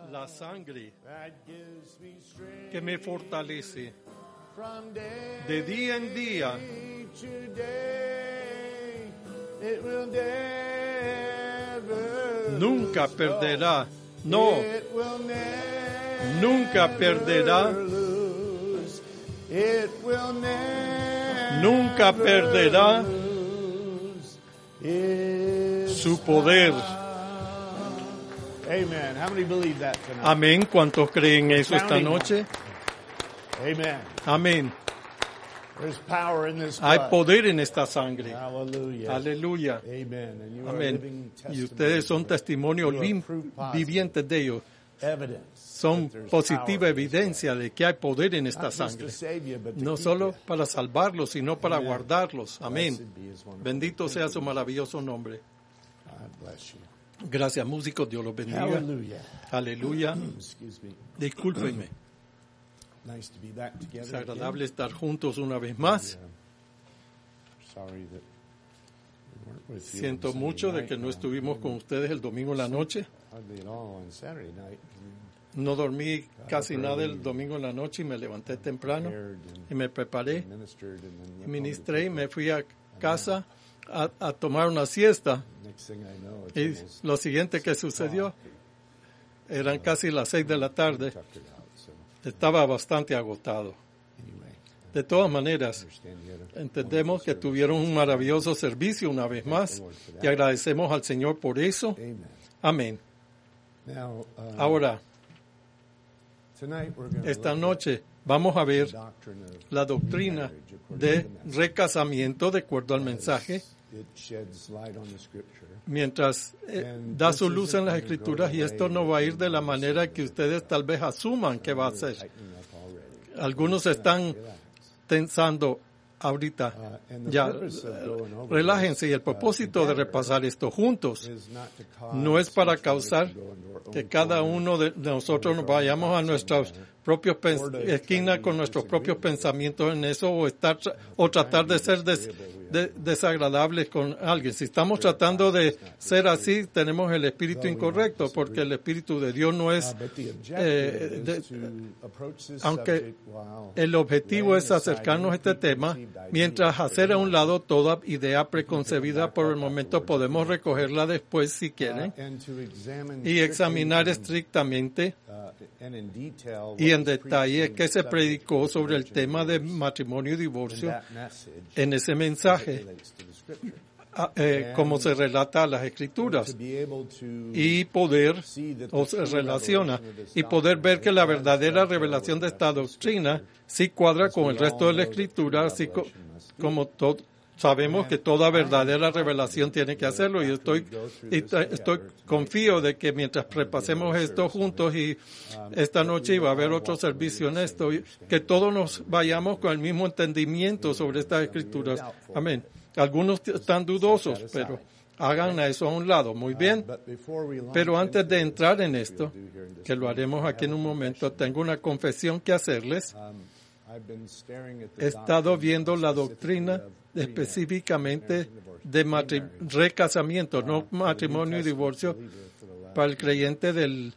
la sangre que me fortalece de día en día. Nunca perderá, no, nunca perderá, nunca perderá su poder. Amen. How many believe that tonight? Amén. ¿Cuántos creen eso esta Sounding noche? Amen. Amén. There's power in this Hay blood. poder en esta sangre. Hallelujah. Aleluya. Amen. And you are Amén. living Y ustedes son testimonios You are proof positive. vivientes de ellos. evidence. Son that there's positiva power in this evidencia de que hay poder en esta blood. Not just sangre. to save you, but to No keep solo you. para salvarlos, sino para Amen. guardarlos. Amén. Blessed be his wonderful Bendito sea su name. maravilloso nombre. God bless you. Gracias, músicos. Dios los bendiga. Hallelujah. Aleluya. Excuse me. Discúlpenme. Nice to be back together. Es agradable estar juntos una vez más. again. Sorry that we weren't with you Siento on Sunday mucho de night. que no estuvimos con ustedes el domingo en la noche. Hardly at all on Saturday night. No dormí casi nada el domingo en la noche y me levanté temprano Prepared and y me preparé, ministered and then went home ministré y to me fui a casa a tomar una siesta. Next thing I know, it's Y almost lo siguiente que sucedió, eran casi las 6 de la tarde. tuckered out. So Estaba bastante agotado. anyway, De todas maneras, understand you had a entendemos que wonderful tuvieron un maravilloso servicio una vez más y agradecemos al Señor por eso. service. Amén. Amen. Now, Ahora, tonight we're going esta to noche vamos a ver doctrine of la doctrina de recasamiento de acuerdo al mensaje, it sheds light on the scripture. mientras da su luz en las escrituras, y esto no va a ir de la manera que ustedes tal vez asuman que va a ser. Tightening up already. Algunos están pensando ahorita, And the ya, purpose of going over relájense, y el propósito de repasar esto juntos this is not to cause no es para each of us causar to go into our own que cada corner. uno de nosotros nos vayamos a nuestras propias esquinas con nuestros propios pensamientos en eso, o tratar de ser desagradables con alguien. Si estamos tratando de ser así, tenemos el espíritu incorrecto, porque el espíritu de Dios no es, But the objective is to approach this aunque subject while el objetivo es acercarnos a este tema, mientras hacer a un lado toda idea preconcebida por el momento. Podemos recogerla después si quieren, and to examine y examinar strictly estrictamente and in detail y en what was detalle preached qué se in predicó the sobre el subject tema of de divorce. matrimonio y And divorcio that message en ese as it mensaje, relates to the scripture. como se relata a las escrituras, To be able to y poder, see that o the se true relaciona, revelation of this y poder ver que la verdadera revelación de esta doctrina sí cuadra con el resto de la escritura, así como sabemos que toda verdadera revelación tiene que hacerlo, y estoy confío de que mientras repasemos esto juntos, y esta noche va a haber otro servicio en esto, y que todos nos vayamos con el mismo entendimiento sobre estas escrituras. Amén. Algunos están dudosos, pero hagan eso a un lado. Muy bien. But before we launch Pero antes de into entrar en what esto, we'll do here in this que lo meeting, haremos I aquí en have un a momento, confession. tengo una confesión que hacerles. I've been staring at the He estado doctrine viendo la specifically doctrina of premarriage, específicamente marriage and divorce. de Premarriage. recasamiento, no matrimonio y divorcio, para el creyente del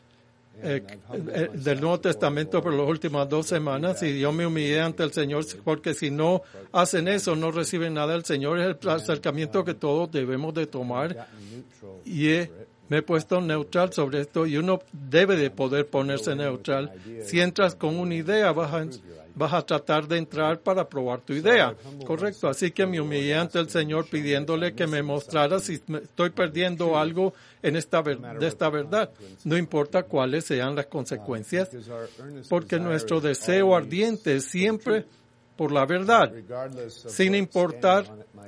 Nuevo Testamento por las últimas 2 semanas, y yo me humillé ante el Señor, porque si no hacen eso, no reciben nada del Señor. Es el acercamiento que todos debemos de tomar, y me he puesto neutral sobre esto, y uno debe de poder ponerse neutral. Si entras con una idea, vas a tratar de entrar para probar tu idea, correcto. Así que me humillé ante el Señor pidiéndole que me mostrara si estoy perdiendo algo en de esta verdad, no importa cuáles sean las consecuencias, porque nuestro deseo ardiente es siempre por la verdad, sin importar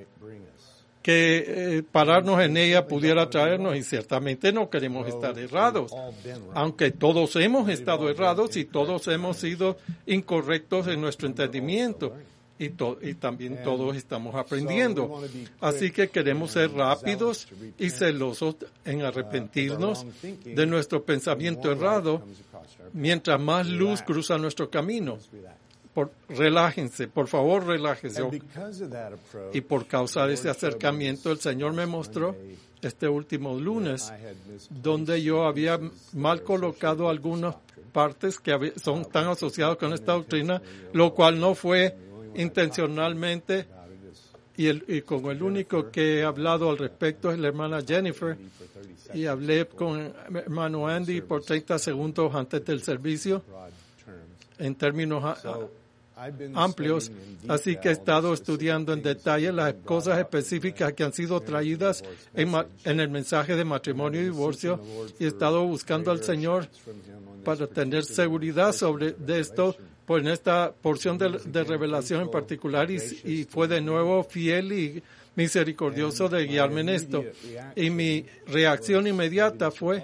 que pararnos en ella pudiera traernos, y ciertamente no queremos estar errados, aunque todos hemos estado errados y todos hemos sido incorrectos en nuestro entendimiento, y también todos estamos aprendiendo. Así que queremos ser rápidos y celosos en arrepentirnos de nuestro pensamiento errado mientras más luz cruza nuestro camino. Relájense, por favor, relájense. Y por causa de ese acercamiento, el Señor me mostró este último lunes, donde yo había mal colocado algunas partes que están asociadas con esta doctrina, lo cual no fue intencionalmente, y con el único que he hablado al respecto es la hermana Jennifer, y hablé con el hermano Andy por 30 segundos antes del servicio, en términos amplios, así que he estado estudiando en detalle las cosas específicas que han sido traídas en el mensaje de matrimonio y divorcio, y he estado buscando al Señor para tener seguridad de esto, en esta porción de revelación en particular, y fue de nuevo fiel y misericordioso de guiarme en esto. Y mi reacción inmediata fue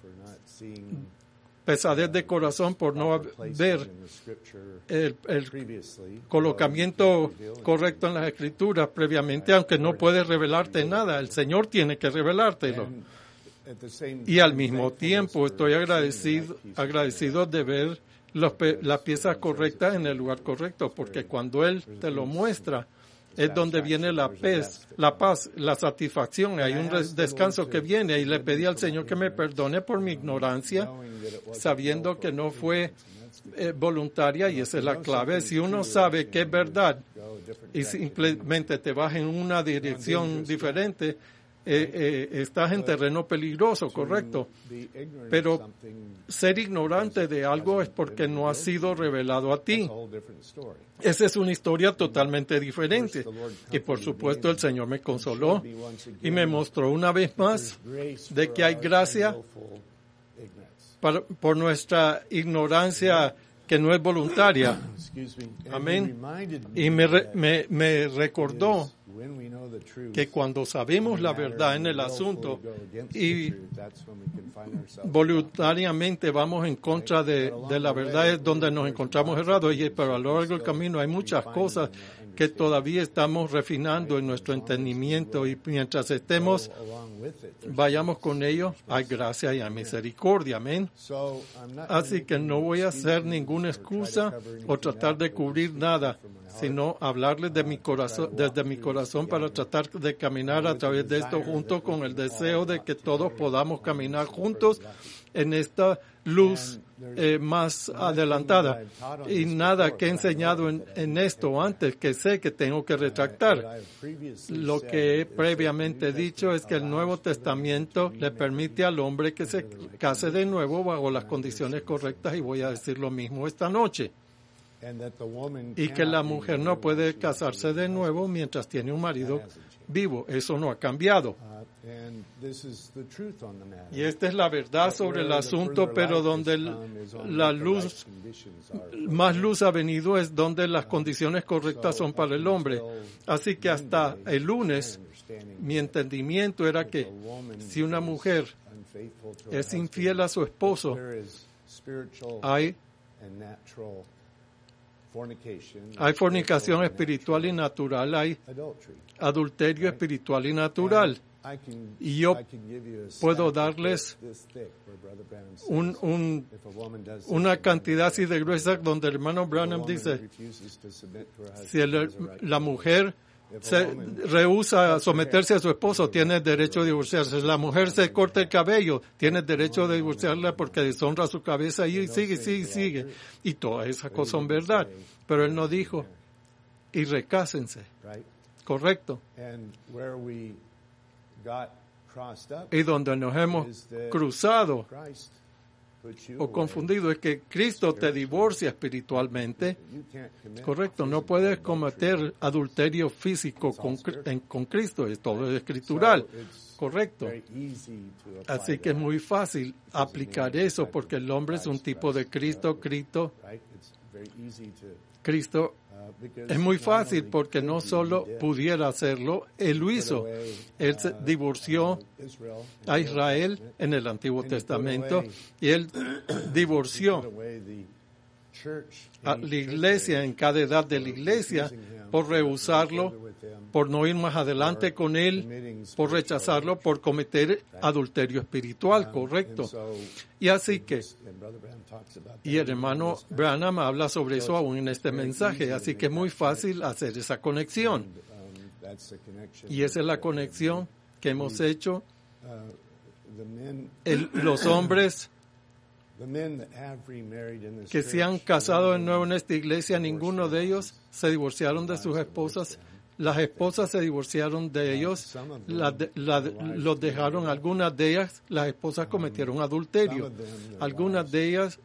pesadez de corazón por no ver el colocamiento correcto en las Escrituras previamente, aunque no puedes revelarte nada. El Señor tiene que revelártelo. Y al mismo tiempo estoy agradecido de ver las piezas correctas en el lugar correcto, porque cuando Él te lo muestra, es donde viene la paz, la satisfacción. Hay un descanso que viene, y le pedí al Señor que me perdone por mi ignorancia, sabiendo que no fue voluntaria, y esa es la clave. Si uno sabe que es verdad y simplemente te vas en una dirección diferente, estás en terreno peligroso, correcto. Pero ser ignorante de algo es porque no ha sido revelado a ti. Esa es una historia totalmente diferente. Y por supuesto el Señor me consoló y me mostró una vez más de que hay gracia por nuestra ignorancia que no es voluntaria. Amén. Y me recordó que cuando sabemos la verdad en el asunto y voluntariamente vamos en contra de la verdad, es donde nos encontramos errados. Pero a lo largo del camino hay muchas cosas que todavía estamos refinando en nuestro entendimiento, y mientras vayamos con ello, hay gracia y hay misericordia. Amén. Así que no voy a hacer ninguna excusa o tratar de cubrir nada, sino hablarles de mi corazón, desde mi corazón, para tratar de caminar a través de esto, junto con el deseo de que todos podamos caminar juntos en esta luz más adelantada. Y nada que he enseñado en esto antes que sé que tengo que retractar. Lo que he previamente dicho es que el Nuevo Testamento le permite al hombre que se case de nuevo bajo las condiciones correctas, y voy a decir lo mismo esta noche. Y que la mujer no puede casarse de nuevo mientras tiene un marido vivo. Eso no ha cambiado. Y esta es la verdad sobre el asunto, pero donde más luz ha venido es donde las condiciones correctas son para el hombre. Así que hasta el lunes mi entendimiento era que si una mujer es infiel a su esposo, hay fornicación espiritual y natural, hay adulterio espiritual y natural. Y yo puedo darles una cantidad así de gruesa, donde el hermano Branham dice, si la mujer se rehúsa a someterse a su esposo, tiene derecho a divorciarse. Si la mujer se corta el cabello, tiene derecho de divorciarla porque deshonra su cabeza, y sigue. Y todas esas cosas son verdad. Pero él no dijo, y recásense. Correcto. Y donde nos hemos cruzado o confundido es que Cristo te divorcia espiritualmente. Correcto, no puedes cometer adulterio físico con Cristo, todo es escritural. Correcto. Así que es muy fácil aplicar eso, porque el hombre es un tipo de Cristo. Cristo es muy fácil, porque no solo pudiera hacerlo, Él lo hizo. Él se divorció a Israel en el Antiguo Testamento, y Él divorció a la iglesia en cada edad de la iglesia por rehusarlo, por no ir más adelante con Él, por rechazarlo, por cometer adulterio espiritual. Correcto. Y así que, y el hermano Branham habla sobre eso aún en este mensaje, así que es muy fácil hacer esa conexión. Y esa es la conexión que hemos hecho los hombres que se han casado de nuevo en esta iglesia, ninguno de ellos se divorciaron de sus esposas. Las esposas se divorciaron de ellos, los dejaron. Algunas de ellas, las esposas cometieron adulterio. Algunos de ellos,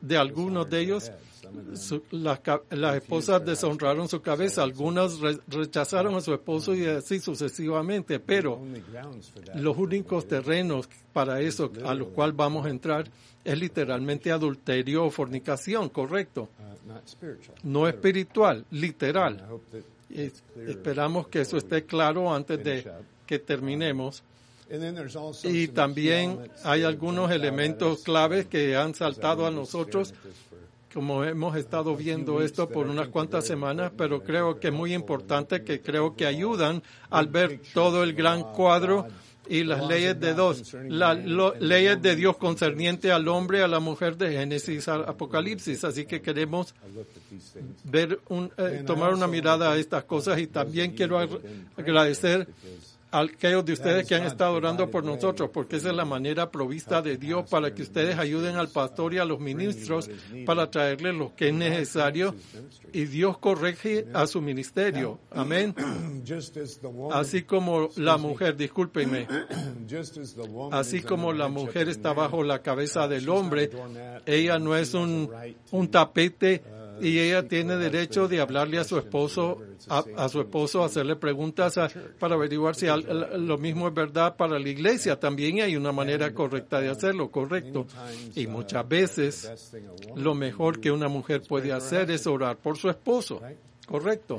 las esposas deshonraron su cabeza. Algunas rechazaron a su esposo y así sucesivamente. Pero los únicos terrenos para eso a los cuales vamos a entrar es literalmente adulterio o fornicación, correcto. No espiritual, literal. Esperamos que eso esté claro antes de que terminemos. Y también hay algunos elementos claves que han saltado a nosotros, como hemos estado viendo esto por unas cuantas semanas, pero creo que es muy importante, que creo que ayudan al ver todo el gran cuadro y las leyes de Dios, las leyes de Dios concerniente al hombre, a la mujer de Génesis a Apocalipsis. Así que queremos ver tomar una mirada a estas cosas, y también quiero agradecer a aquellos de ustedes que han estado orando por nosotros, porque esa es la manera provista de Dios para que ustedes ayuden al pastor y a los ministros para traerles lo que es necesario, y Dios corrige a su ministerio. Amén. Así como la mujer, discúlpenme, así como la mujer está bajo la cabeza del hombre, ella no es un tapete, y ella tiene derecho de hablarle a su esposo, hacerle preguntas para averiguar si lo mismo es verdad para la iglesia. También hay una manera correcta de hacerlo, correcto. Y muchas veces lo mejor que una mujer puede hacer es orar por su esposo, correcto.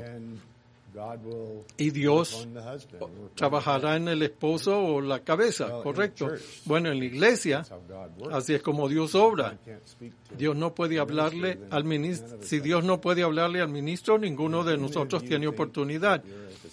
Y Dios trabajará en el esposo o la cabeza, correcto. Bueno, en la iglesia, así es como Dios obra. Dios no puede hablarle al ministro. Si Dios no puede hablarle al ministro, ninguno de nosotros tiene oportunidad.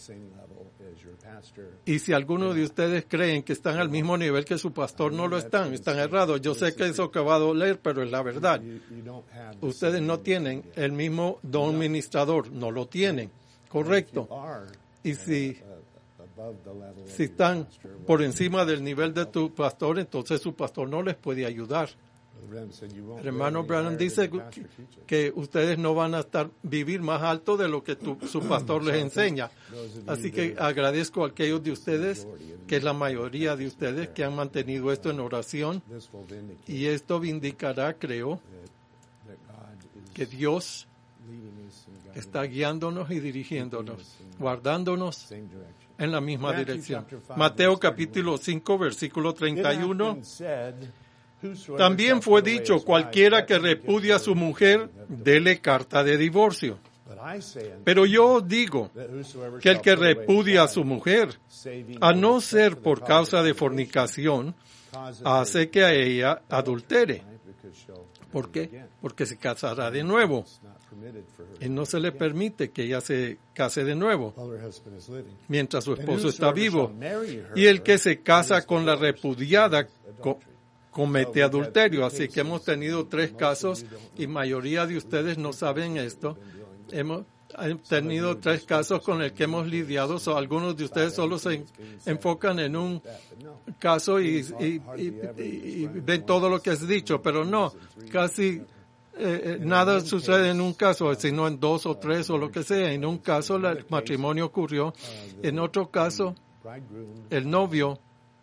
Y si alguno de ustedes creen que están al mismo nivel que su pastor, no lo están errados. Yo sé que eso acaba de doler, pero es la verdad. Ustedes no tienen el mismo don ministrador, no lo tienen. Correcto. Y si están por encima del nivel de tu pastor, entonces su pastor no les puede ayudar. El hermano Branham dice que ustedes no van a vivir más alto de lo que su pastor les enseña. Así que agradezco a aquellos de ustedes, que es la mayoría de ustedes, que han mantenido esto en oración. Y esto vindicará, creo, que Dios está guiándonos y dirigiéndonos, guardándonos en la misma dirección. Mateo capítulo 5, versículo 31. También fue dicho: cualquiera que repudia a su mujer, dele carta de divorcio. Pero yo os digo que el que repudia a su mujer, a no ser por causa de fornicación, hace que a ella adultere. ¿Por qué? Porque se casará de nuevo. Y no se le permite que ella se case de nuevo mientras su esposo está vivo. Y el que se casa con la repudiada comete adulterio. Así que hemos tenido 3 casos, y mayoría de ustedes no saben esto. Hemos tenido 3 casos con el que hemos lidiado. Algunos de ustedes solo se enfocan en un caso y ven todo lo que es dicho, pero no, casi nada sucede en un caso, sino en 2 o 3 o lo que sea. En un caso el matrimonio ocurrió, en otro caso el novio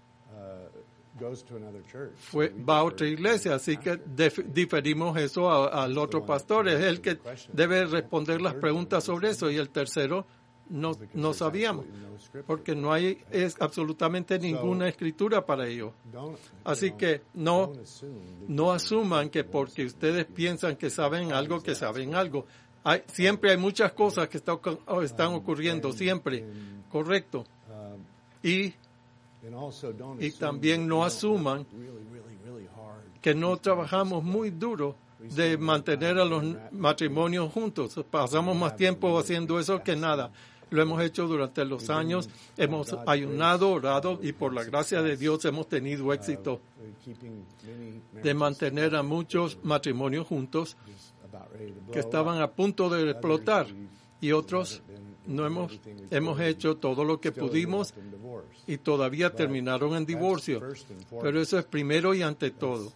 va a otra iglesia, así que diferimos eso al otro pastor. Es el que debe responder las preguntas sobre eso, y el tercero no sabíamos, porque no hay absolutamente ninguna escritura para ello. Así que no asuman que porque ustedes piensan que saben algo, siempre hay muchas cosas que están ocurriendo, siempre, correcto. Y también no asuman que no trabajamos muy duro de mantener a los matrimonios juntos. Pasamos más tiempo haciendo eso que nada. Lo hemos hecho durante los años, hemos ayunado, orado, y por la gracia de Dios hemos tenido éxito de mantener a muchos matrimonios juntos que estaban a punto de explotar, y otros hemos hecho todo lo que pudimos y todavía terminaron en divorcio. Pero eso es primero y ante todo.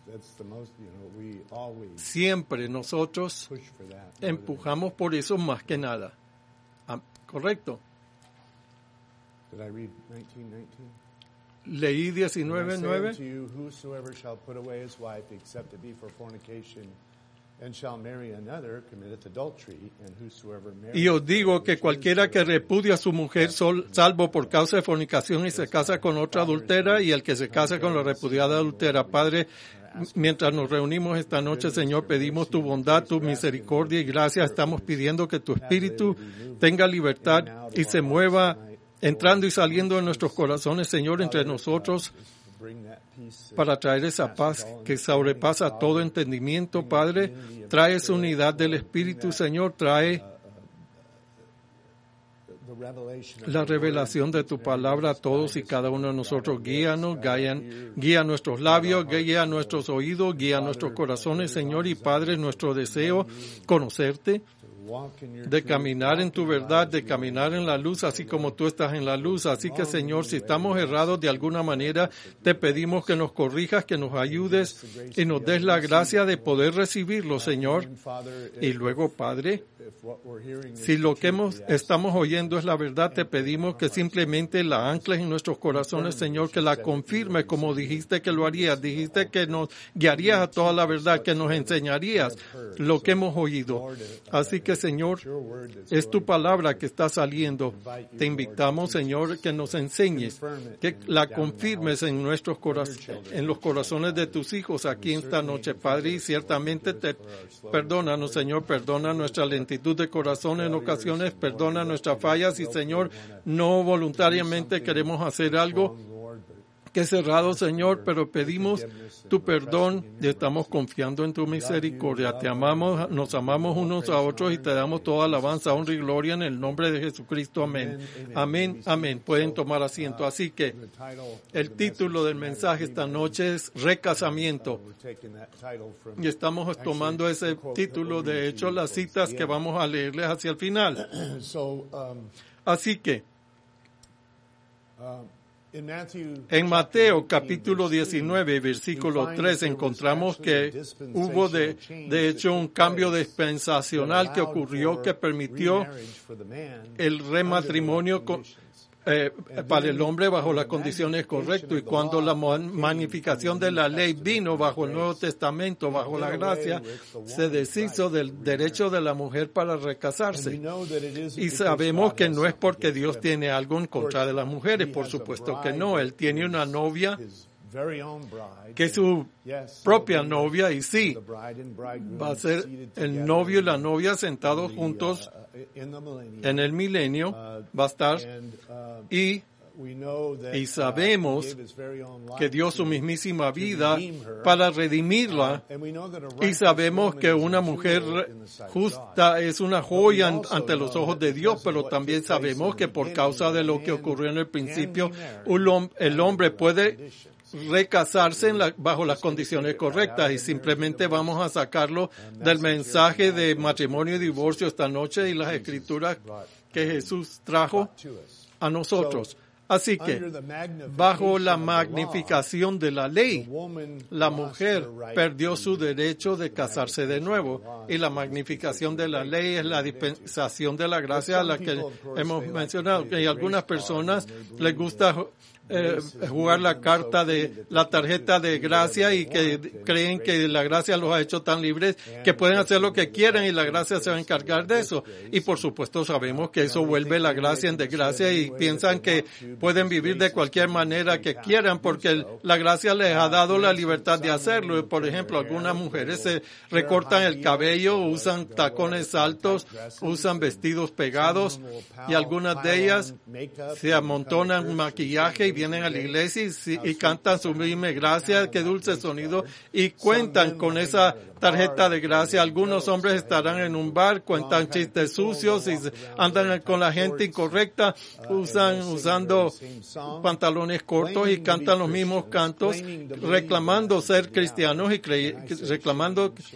Siempre nosotros empujamos por eso más que nada. ¿Correcto? Leí 19:9. Y os digo que cualquiera que repudia a su mujer salvo por causa de fornicación y se casa con otra adúltera, y el que se casa con la repudiada adúltera. Padre, mientras nos reunimos esta noche, Señor, pedimos tu bondad, tu misericordia y gracia. Estamos pidiendo que tu Espíritu tenga libertad y se mueva entrando y saliendo de nuestros corazones, Señor, entre nosotros, para traer esa paz que sobrepasa todo entendimiento, Padre. Trae esa unidad del Espíritu, Señor, trae la revelación de tu palabra a todos y cada uno de nosotros. Guíanos, guía nuestros labios, guía nuestros oídos, guía nuestros corazones, Señor, y Padre, nuestro deseo conocerte, de caminar en tu verdad, de caminar en la luz, así como tú estás en la luz. Así que, Señor, si estamos errados de alguna manera, te pedimos que nos corrijas, que nos ayudes y nos des la gracia de poder recibirlo, Señor. Y luego, Padre, si lo que estamos oyendo es la verdad, te pedimos que simplemente la ancles en nuestros corazones, Señor, que la confirme como dijiste que lo harías. Dijiste que nos guiarías a toda la verdad, que nos enseñarías lo que hemos oído. Así que, Señor, es tu palabra que está saliendo. Te invitamos, Señor, que nos enseñes, que la confirmes en nuestros corazones, en los corazones de tus hijos aquí esta noche, Padre, y ciertamente perdónanos, Señor, perdona nuestra lentitud de corazón en ocasiones, perdona nuestras fallas y, Señor, no voluntariamente queremos hacer algo que es cerrado, Señor, pero pedimos tu perdón y estamos confiando en tu misericordia. Te amamos, nos amamos unos a otros y te damos toda alabanza, honra y gloria en el nombre de Jesucristo. Amén. Amén, amén. Pueden tomar asiento. Así que el título del mensaje esta noche es Recasamiento. Y estamos tomando ese título, de hecho, las citas que vamos a leerles hacia el final. Así que en Mateo capítulo 19, versículo 3, encontramos que hubo de hecho un cambio dispensacional que ocurrió, que permitió el rematrimonio para el hombre bajo las condiciones correctas. Y cuando la magnificación de la ley vino bajo el Nuevo Testamento, bajo la gracia, se deshizo del derecho de la mujer para recasarse. Y sabemos que no es porque Dios tiene algo en contra de las mujeres, por supuesto que no. Él tiene una novia que es su propia novia, y sí, va a ser el novio y la novia sentados juntos en el milenio, va a estar, y sabemos que dio su mismísima vida para redimirla, y sabemos que una mujer justa es una joya ante los ojos de Dios, pero también sabemos que por causa de lo que ocurrió en el principio, el hombre puede recasarse bajo las condiciones correctas, y simplemente vamos a sacarlo del mensaje de matrimonio y divorcio esta noche y las escrituras que Jesús trajo a nosotros. Así que, bajo la magnificación de la ley, la mujer perdió su derecho de casarse de nuevo. Y la magnificación de la ley es la dispensación de la gracia a la que hemos mencionado. Y a algunas personas les gusta jugar la carta de la tarjeta de gracia, y que creen que la gracia los ha hecho tan libres que pueden hacer lo que quieran y la gracia se va a encargar de eso. Y por supuesto sabemos que eso vuelve la gracia en desgracia, y piensan que pueden vivir de cualquier manera que quieran porque la gracia les ha dado la libertad de hacerlo. Por ejemplo, algunas mujeres se recortan el cabello, usan tacones altos, usan vestidos pegados, y algunas de ellas se amontonan maquillaje y vienen a la iglesia y cantan sublime gracia, qué dulce sonido, y cuentan con esa tarjeta de gracia. Algunos hombres estarán en un bar, cuentan chistes sucios y andan con la gente incorrecta, usando pantalones cortos y cantan los mismos cantos, reclamando ser cristianos y reclamando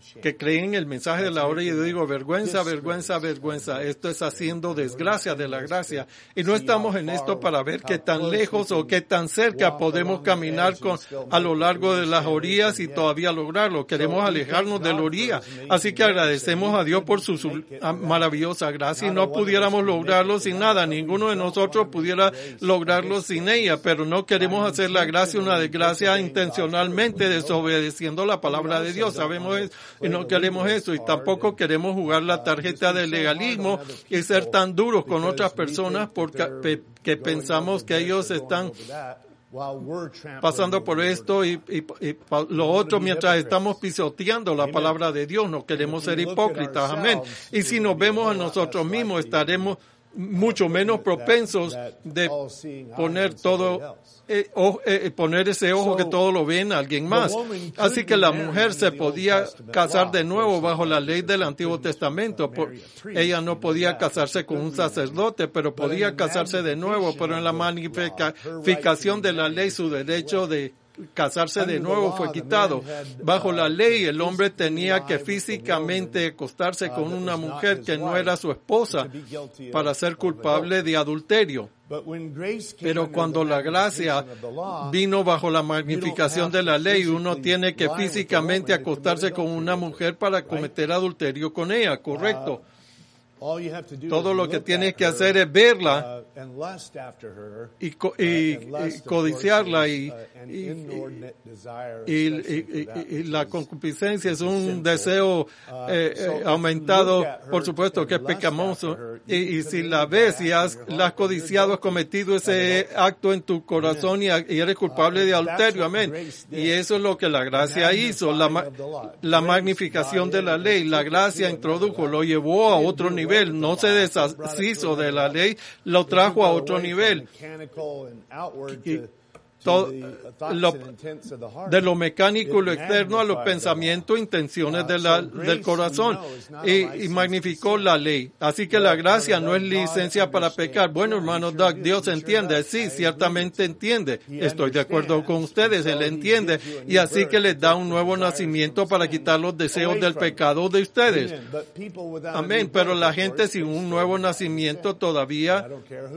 que creen el mensaje de la hora y yo digo, vergüenza, vergüenza, vergüenza. Esto es haciendo desgracia de la gracia. Y no estamos en esto para ver qué tan lejos o qué tan cerca podemos caminar a lo largo de las orillas y todavía lograrlo. Queremos alejarnos de la orilla. Así que agradecemos a Dios por su maravillosa gracia y no pudiéramos lograrlo sin nada. Ninguno de nosotros pudiera lograrlo sin ella, pero no queremos hacer la gracia una desgracia intencionalmente desobedeciendo la palabra de Dios. Sabemos eso y no queremos eso, y tampoco queremos jugar la tarjeta del legalismo y ser tan duros con otras personas porque que pensamos que ellos están pasando por esto y lo otro mientras estamos pisoteando la palabra de Dios. No queremos ser hipócritas, amén. Y si nos vemos a nosotros mismos, estaremos mucho menos propensos de poner todo, poner ese ojo que todo lo ven a alguien más. Así que la mujer se podía casar de nuevo bajo la ley del Antiguo Testamento. Ella no podía casarse con un sacerdote, pero podía casarse de nuevo. Pero en la magnificación de la ley, su derecho de casarse de nuevo fue quitado. Bajo la ley, el hombre tenía que físicamente acostarse con una mujer que no era su esposa para ser culpable de adulterio. Pero cuando la gracia vino bajo la magnificación de la ley, uno tiene que físicamente acostarse con una mujer para cometer adulterio con ella, ¿correcto? Todo lo que tienes que hacer es verla y codiciarla y la concupiscencia es un deseo aumentado, por supuesto que es pecaminoso, y si la ves y la has codiciado, has cometido ese acto en tu corazón y eres culpable de adulterio, amén. Y eso es lo que la gracia hizo, la magnificación de la ley. La gracia introdujo, lo llevó a otro nivel. No se deshizo de la ley, lo trajo a otro nivel. De lo mecánico y lo externo a los pensamientos e intenciones del corazón y magnificó la ley. Así que la gracia no es licencia para pecar. Bueno, hermano Doug, Dios entiende. Sí, ciertamente entiende. Estoy de acuerdo con ustedes. Él entiende. Y así que les da un nuevo nacimiento para quitar los deseos del pecado de ustedes. Amén. Pero la gente sin un nuevo nacimiento todavía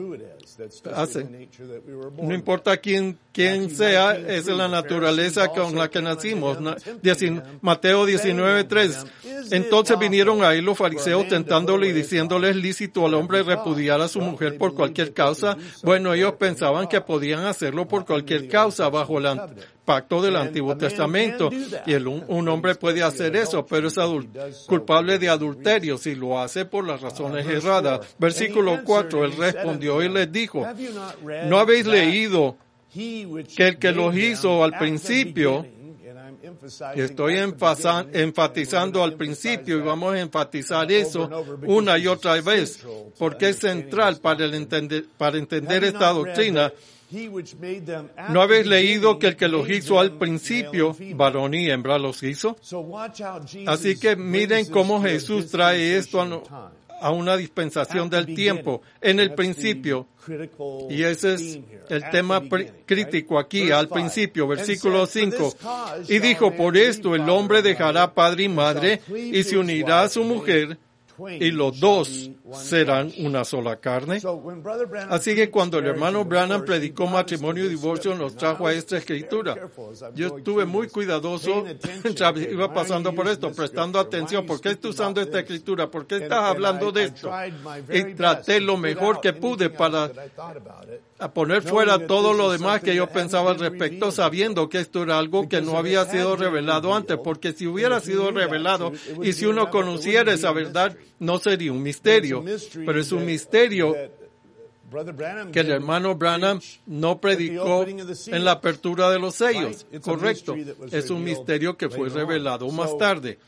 hace. No importa quién sea, es la naturaleza con la que nacimos. Mateo 19:3. Entonces vinieron a él los fariseos tentándole y diciéndole, ¿es lícito al hombre repudiar a su mujer por cualquier causa? Bueno, ellos pensaban que podían hacerlo por cualquier causa bajo el pacto del Antiguo Testamento. Y un hombre puede hacer eso, pero es culpable de adulterio si lo hace por las razones erradas. Versículo 4, él respondió y les dijo, ¿no habéis leído que el que los hizo al principio, y estoy enfatizando al principio y vamos a enfatizar eso una y otra vez, porque es central para entender esta doctrina? ¿No habéis leído que el que los hizo al principio, varón y hembra los hizo? Así que miren cómo Jesús trae esto a una dispensación del tiempo, en el principio. Y ese es el tema crítico aquí, al principio, versículo 5. Y dijo, por esto el hombre dejará padre y madre y se unirá a su mujer, y los dos serán una sola carne. Así que cuando el hermano Branham predicó matrimonio y divorcio, nos trajo a esta escritura. Yo estuve muy cuidadoso mientras iba pasando por esto, prestando atención. ¿Por qué estoy usando esta escritura? ¿Por qué estás hablando de esto? Y traté lo mejor que pude para poner fuera todo lo demás que yo pensaba al respecto, sabiendo que esto era algo que no había sido revelado antes, porque si hubiera sido revelado y si uno conociera esa verdad, no sería un misterio, pero es un misterio que el hermano Branham no predicó en la apertura de los sellos, correcto. Es un misterio que fue revelado más tarde.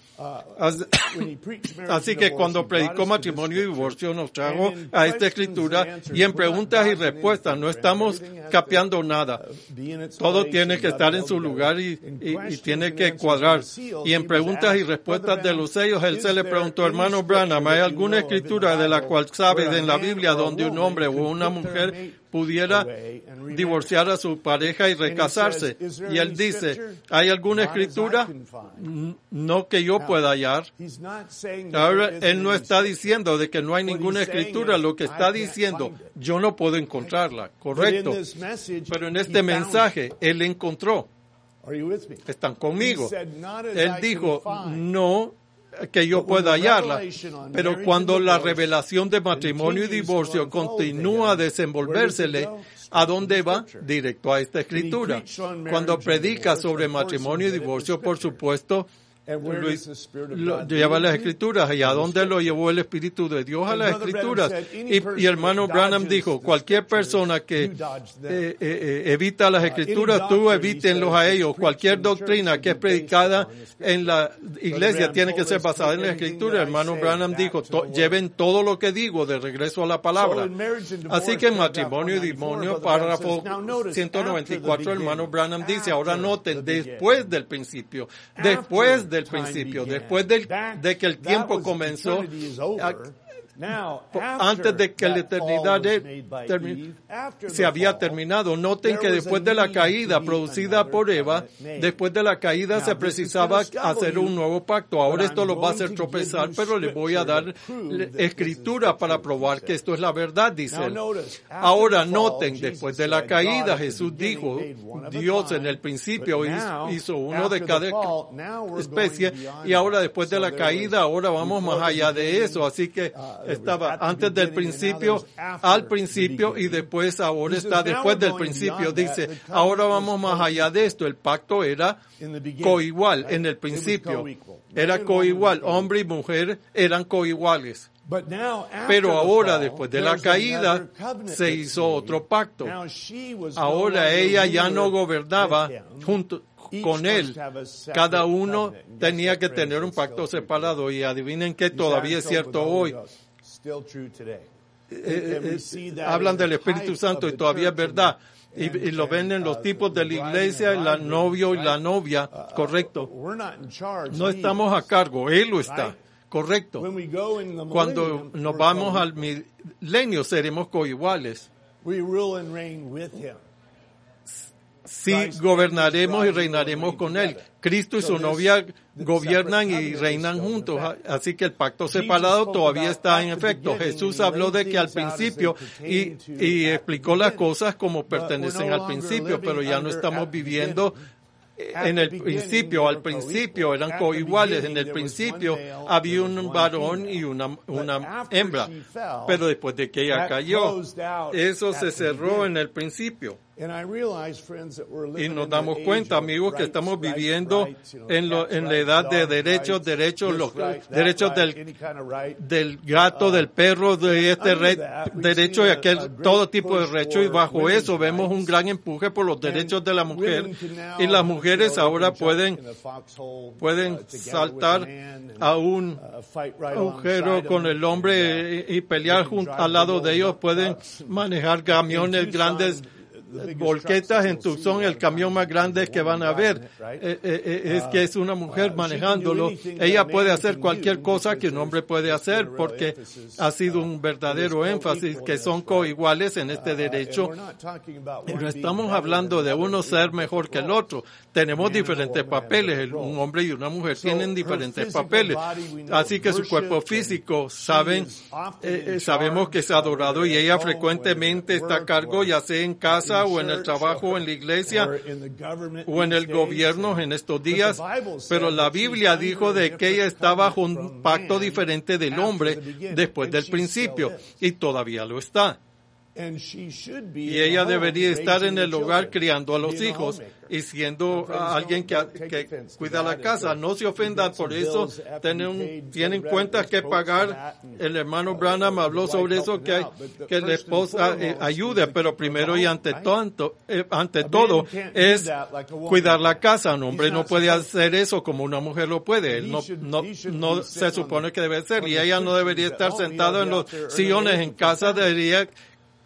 Así que cuando predicó matrimonio y divorcio nos trajo a esta escritura y en preguntas y respuestas no estamos capeando nada. Todo tiene que estar en su lugar y tiene que cuadrar. Y en preguntas y respuestas de los sellos, él se le preguntó, hermano Branham, ¿hay alguna escritura de la cual sabe en la Biblia donde un hombre o una mujer pudiera divorciar a su pareja y recasarse. Y él dice, ¿hay alguna escritura? No que yo pueda hallar. Ahora, él no está diciendo de que no hay ninguna escritura, lo que está diciendo, yo no puedo encontrarla, correcto. Pero en este mensaje, él encontró. Están conmigo. Él dijo, no que yo pueda hallarla, pero cuando la revelación de matrimonio y divorcio continúa a desenvolvérsele, ¿a dónde va? Directo a esta escritura. Cuando predica sobre matrimonio y divorcio, por supuesto, lleva las escrituras. ¿Y a dónde lo llevó el Espíritu de Dios? A las escrituras. Y hermano Branham dijo, cualquier persona que evita las escrituras, tú evítenlos a ellos. Cualquier doctrina que es predicada en la iglesia tiene que ser basada en la escritura. Hermano Branham dijo, lleven todo lo que digo de regreso a la palabra. Así que en matrimonio y divorcio, párrafo 194, hermano Branham dice, ahora noten, después del principio, después de que el tiempo comenzó, antes de que la eternidad se había terminado. Noten que después de la caída producida por Eva, después de la caída se precisaba hacer un nuevo pacto. Ahora esto lo va a hacer tropezar, pero le voy a dar escritura para probar que esto es la verdad, dice él. Ahora noten, después de la caída, Jesús dijo, Dios en el principio hizo uno de cada especie, y ahora después de la caída, ahora vamos más allá de eso. Así que estaba antes del principio, al principio, y después ahora está después del principio. Dice, ahora vamos más allá de esto. El pacto era coigual en el principio. Era coigual. Hombre y mujer eran coiguales. Pero ahora, después de la caída, se hizo otro pacto. Ahora ella ya no gobernaba junto con él. Cada uno tenía que tener un pacto separado, y adivinen que todavía es cierto hoy. Hablan del Espíritu Santo y todavía es verdad. Y lo ven en los tipos de la iglesia, el novio y la novia, correcto. No estamos a cargo, Él lo está, correcto. Cuando nos vamos al milenio seremos coiguales. Sí, gobernaremos y reinaremos con Él. Cristo y su novia gobiernan y reinan juntos, así que el pacto separado todavía está en efecto. Jesús habló de que al principio y explicó las cosas como pertenecen al principio, pero ya no estamos viviendo en el principio. Al principio eran coiguales. En el principio había un varón y una hembra, pero después de que ella cayó, eso se cerró en el principio. Y nos damos cuenta, amigos, que estamos viviendo en la edad de derechos, los derechos del gato, del perro, de este derecho y aquel, todo tipo de derechos, y bajo eso vemos un gran empuje por los derechos de la mujer, y las mujeres ahora pueden saltar a un agujero con el hombre y pelear al lado de ellos, pueden manejar camiones grandes, volquetas en Tucson, el camión más grande que van a ver. Es que es una mujer manejándolo. Ella puede hacer cualquier cosa que un hombre puede hacer, porque ha sido un verdadero énfasis que son coiguales en este derecho. No estamos hablando de uno ser mejor que el otro. Tenemos diferentes papeles. Un hombre y una mujer tienen diferentes papeles. Así que su cuerpo físico, sabemos que es adorado, y ella frecuentemente está a cargo, ya sea en casa o en el trabajo, o en la iglesia, o en el gobierno en estos días. Pero la Biblia dijo de que ella está bajo un pacto diferente del hombre después del principio, y todavía lo está. Y ella debería estar en el hogar criando a los hijos y siendo alguien que cuida la casa. No se ofendan por eso, tienen cuentas que pagar. El hermano Branham habló sobre eso, que la esposa ayude, pero primero y ante todo es cuidar la casa. Un hombre no puede hacer eso como una mujer lo puede. Él no se supone que debe ser, y ella no debería estar sentada en los sillones en casa, debería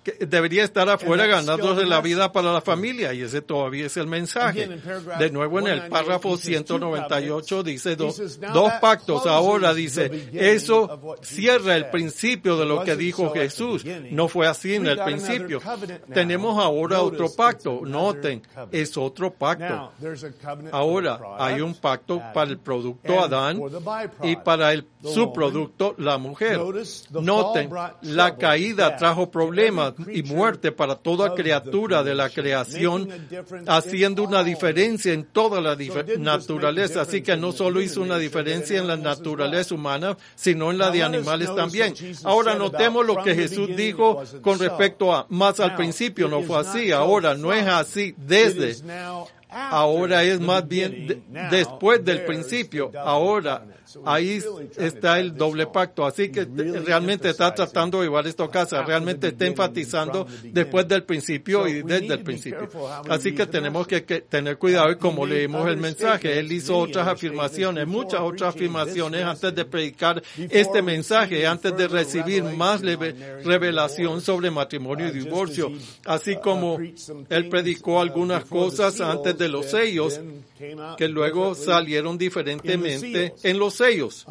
que debería estar afuera ganándose la vida para la familia, y ese todavía es el mensaje. De nuevo en el párrafo 198 dice dos pactos. Ahora dice, eso cierra el principio de lo que dijo Jesús. No fue así en el principio. Tenemos ahora otro pacto. Noten, es otro pacto. Ahora hay un pacto para el producto Adán y para el subproducto la mujer. Noten, la caída trajo problemas y muerte para toda criatura de la creación, haciendo una diferencia en toda la naturaleza. Así que no solo hizo una diferencia en la naturaleza humana, sino en la de animales también. Ahora notemos lo que Jesús dijo con respecto a, más al principio no fue así, ahora no es así desde. Ahora es más bien después del principio. Ahora, ahí está el doble pacto. Así que realmente está tratando de llevar esto a casa. Realmente está enfatizando después del principio y desde el principio. Así que tenemos que tener cuidado y como leímos el mensaje. Él hizo otras afirmaciones, muchas otras afirmaciones antes de predicar este mensaje, antes de recibir más revelación sobre matrimonio y divorcio. Así como él predicó algunas cosas antes de los sellos que luego salieron diferentemente en los sellos.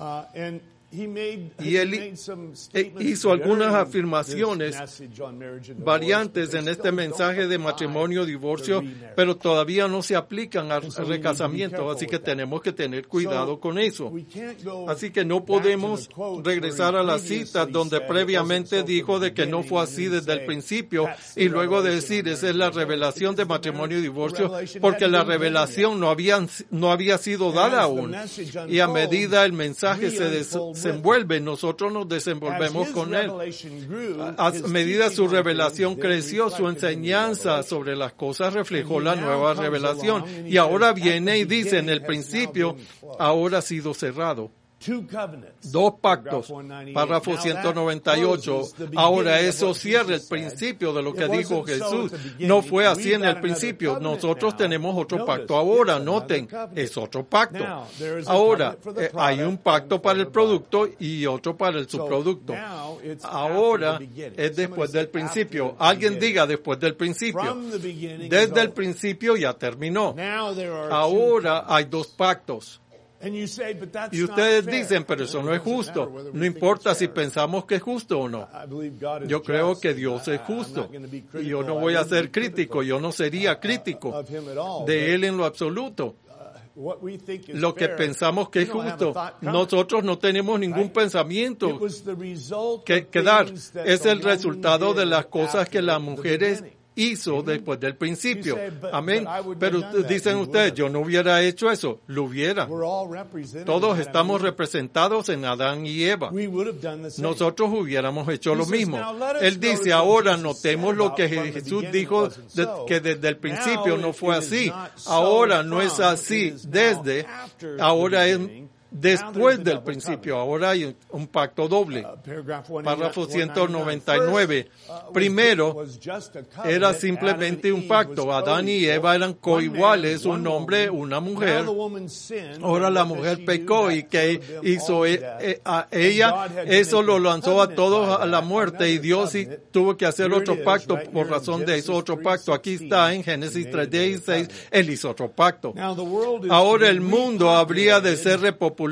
Y él hizo algunas afirmaciones variantes en este mensaje de matrimonio, divorcio, pero todavía no se aplican al recasamiento, así que tenemos que tener cuidado con eso. Así que no podemos regresar a las citas donde previamente dijo de que no fue así desde el principio y luego decir esa es la revelación de matrimonio y divorcio, porque la revelación no había sido dada aún. Y a medida el mensaje se desenvuelve, nosotros nos desenvolvemos con él. A medida su revelación creció, su enseñanza sobre las cosas reflejó la nueva revelación. Y ahora viene y dice, en el principio, ahora ha sido cerrado. Dos pactos, párrafo 198. Ahora eso cierra el principio de lo que dijo Jesús. No fue así en el principio. Nosotros tenemos otro pacto ahora. Noten, es otro pacto. Ahora hay un pacto para el producto y otro para el subproducto. Ahora es después del principio. Alguien diga después del principio. Desde el principio ya terminó. Ahora hay dos pactos. Y ustedes dicen, pero eso no es justo. No importa si pensamos que es justo o no. Yo creo que Dios es justo. Y yo no voy a ser crítico, yo no sería crítico de Él en lo absoluto. Lo que pensamos que es justo, nosotros no tenemos ningún pensamiento que dar. Es el resultado de las cosas que las mujeres hizo después del principio. Amén. Pero dicen ustedes, yo no hubiera hecho eso. Lo hubiera. Todos estamos representados en Adán y Eva. Nosotros hubiéramos hecho lo mismo. Él dice, ahora notemos lo que Jesús dijo, que desde el principio no fue así. Ahora no es así ahora es después del principio. Ahora hay un pacto doble. Párrafo 199. Primero, era simplemente un pacto. Adán y Eva eran coiguales, un hombre, una mujer. Ahora la mujer pecó y que hizo a ella, eso lo lanzó a todos a la muerte y Dios tuvo que hacer otro pacto por razón de eso otro pacto. Aquí está en Génesis 3:16, Él hizo otro pacto. Ahora el mundo habría de ser repoblado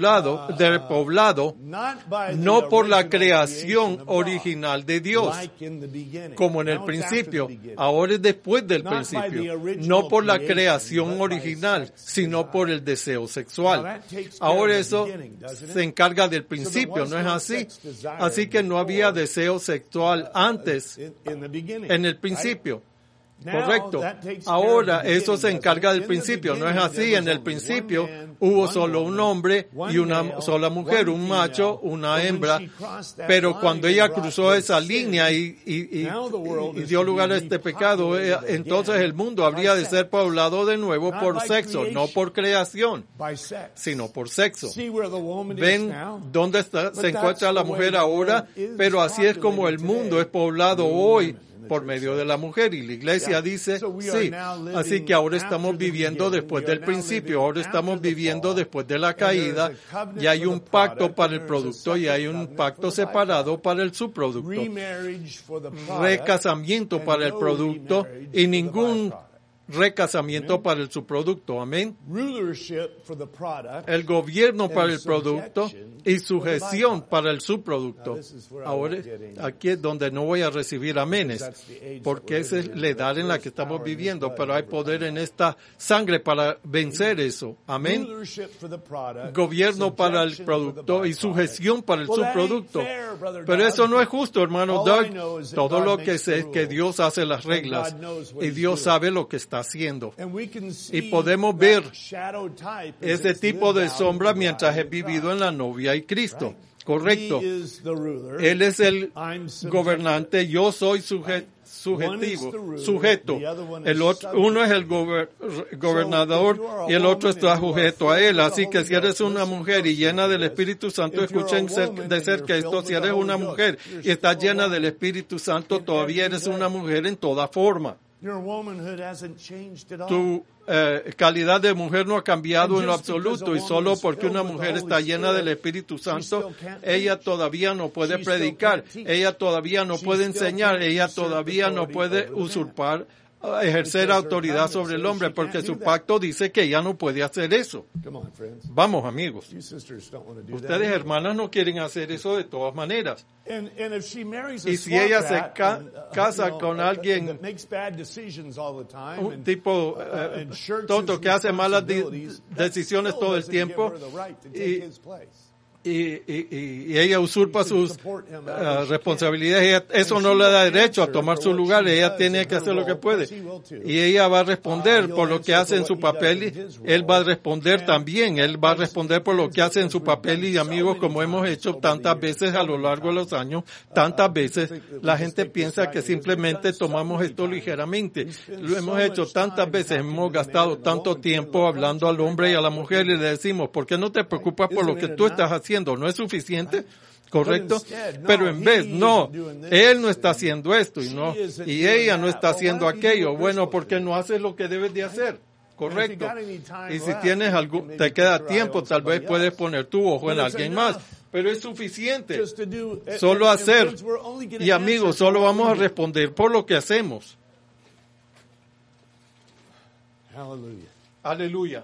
no por la creación original de Dios, como en el principio. Ahora es después del principio. No por la creación original, sino por el deseo sexual. Ahora eso se encarga del principio, ¿no es así? Así que no había deseo sexual antes, en el principio. Correcto. Ahora eso se encarga del principio, ¿no es así? En el principio hubo solo un hombre y una sola mujer, un macho, una hembra, pero cuando ella cruzó esa línea y dio lugar a este pecado, entonces el mundo habría de ser poblado de nuevo por sexo, no por creación, sino por sexo. ¿Ven dónde se encuentra la mujer ahora? Pero así es como el mundo es poblado hoy por medio de la mujer. Y la iglesia dice, sí. Así que ahora estamos viviendo después del principio, ahora estamos viviendo después de la caída, y hay un pacto para el producto y hay un pacto separado para el subproducto. Recasamiento para el producto y ningún recasamiento para el subproducto. Amén. El gobierno para el producto y sujeción para el subproducto. Ahora, aquí es donde no voy a recibir amenes, porque esa es la edad en la que estamos viviendo, pero hay poder en esta sangre para vencer eso. Amén. Gobierno para el producto y sujeción para el subproducto. Pero eso no es justo, hermano Doug. Todo lo que sé es que Dios hace las reglas y Dios sabe lo que está haciendo. Y podemos ver ese tipo de sombra mientras he vivido en la novia y Cristo. Correcto. Él es el gobernante, yo soy sujeto. El otro, uno es el gobernador y el otro está sujeto a él. Así que si eres una mujer y llena del Espíritu Santo, escuchen de cerca esto. Si eres una mujer y estás llena del Espíritu Santo, todavía eres una mujer en toda forma. Tu calidad de mujer no ha cambiado en lo absoluto, y solo porque una mujer está llena del Espíritu Santo, ella todavía no puede predicar, ella todavía no puede enseñar, ella todavía no puede usurpar, ejercer autoridad sobre el hombre, porque su pacto dice que ella no puede hacer eso. Vamos, amigos. Ustedes, hermanas, no quieren hacer eso de todas maneras. Y si ella se casa con alguien, un tipo tonto que hace malas decisiones todo el tiempo, y ella usurpa sus responsabilidades, eso no le da derecho a tomar su lugar, ella tiene que hacer lo que puede. Y ella va a responder por lo que hace en su papel, y él va a responder también, él va a responder por lo que hace en su papel. Y amigos, como hemos hecho tantas veces a lo largo de los años, tantas veces, la gente piensa que simplemente tomamos esto ligeramente. Lo hemos hecho tantas veces, hemos gastado tanto tiempo hablando al hombre y a la mujer y le decimos, ¿por qué no te preocupas por lo que tú estás haciendo? ¿No es suficiente? ¿Correcto? Pero en vez, no, él no está haciendo esto y ella no está haciendo aquello. Bueno, porque no haces lo que debes de hacer. Correcto. Y si tienes te queda tiempo, tal vez puedes poner tu ojo en alguien más. Pero es suficiente. Solo hacer. Y amigos, solo vamos a responder por lo que hacemos. Aleluya.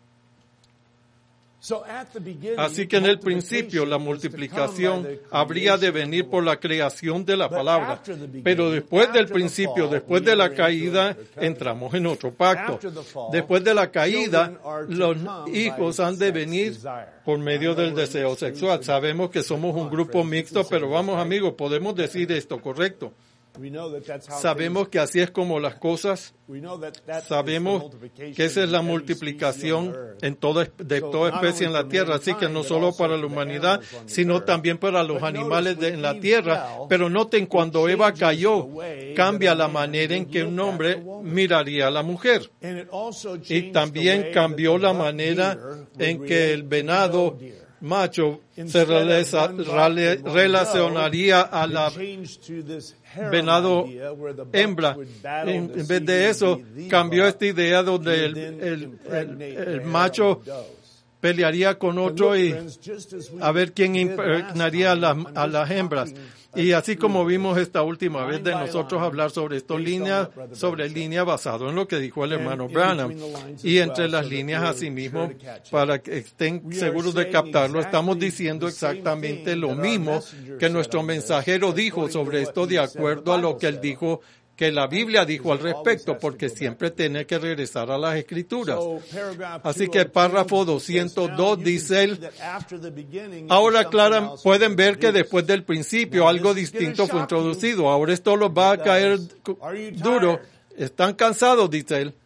Así que en el principio la multiplicación habría de venir por la creación de la palabra. Pero después del principio, después de la caída, entramos en otro pacto. Después de la caída, los hijos han de venir por medio del deseo sexual. Sabemos que somos un grupo mixto, pero vamos, amigos, podemos decir esto, ¿correcto? Sabemos que así es como las cosas. Sabemos que esa es la multiplicación de toda especie en la tierra. Así que no solo para la humanidad, sino también para los animales en la tierra. Pero noten, cuando Eva cayó, cambia la manera en que un hombre miraría a la mujer. Y también cambió la manera en que el venado macho se relacionaría a la venado hembra. En vez de eso, cambió esta idea donde el macho pelearía con otro y a ver quién impregnaría a las hembras. Y así como vimos esta última vez de nosotros hablar sobre esto, línea basado en lo que dijo el hermano Branham. Y entre las líneas asimismo, para que estén seguros de captarlo, estamos diciendo exactamente lo mismo que nuestro mensajero dijo sobre esto, de acuerdo a lo que él dijo, que la Biblia dijo al respecto, porque siempre tiene que regresar a las Escrituras. Así que el párrafo 202 dice él, ahora claro, pueden ver que después del principio algo distinto fue introducido. Ahora esto los va a caer duro. ¿Están cansados? Dice él.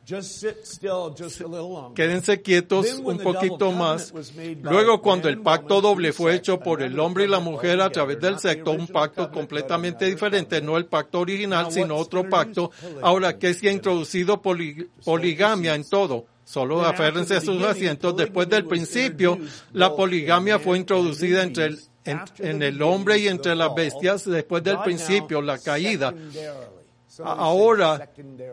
Quédense quietos un poquito más. Luego, cuando el pacto doble fue hecho por el hombre y la mujer a través del sexo, un pacto completamente diferente, no el pacto original, sino otro pacto. Ahora, ¿qué se ha introducido? Poligamia en todo. Solo aférrense a sus asientos. Después del principio, la poligamia fue introducida en el hombre y entre las bestias. Después del principio, la caída. Ahora,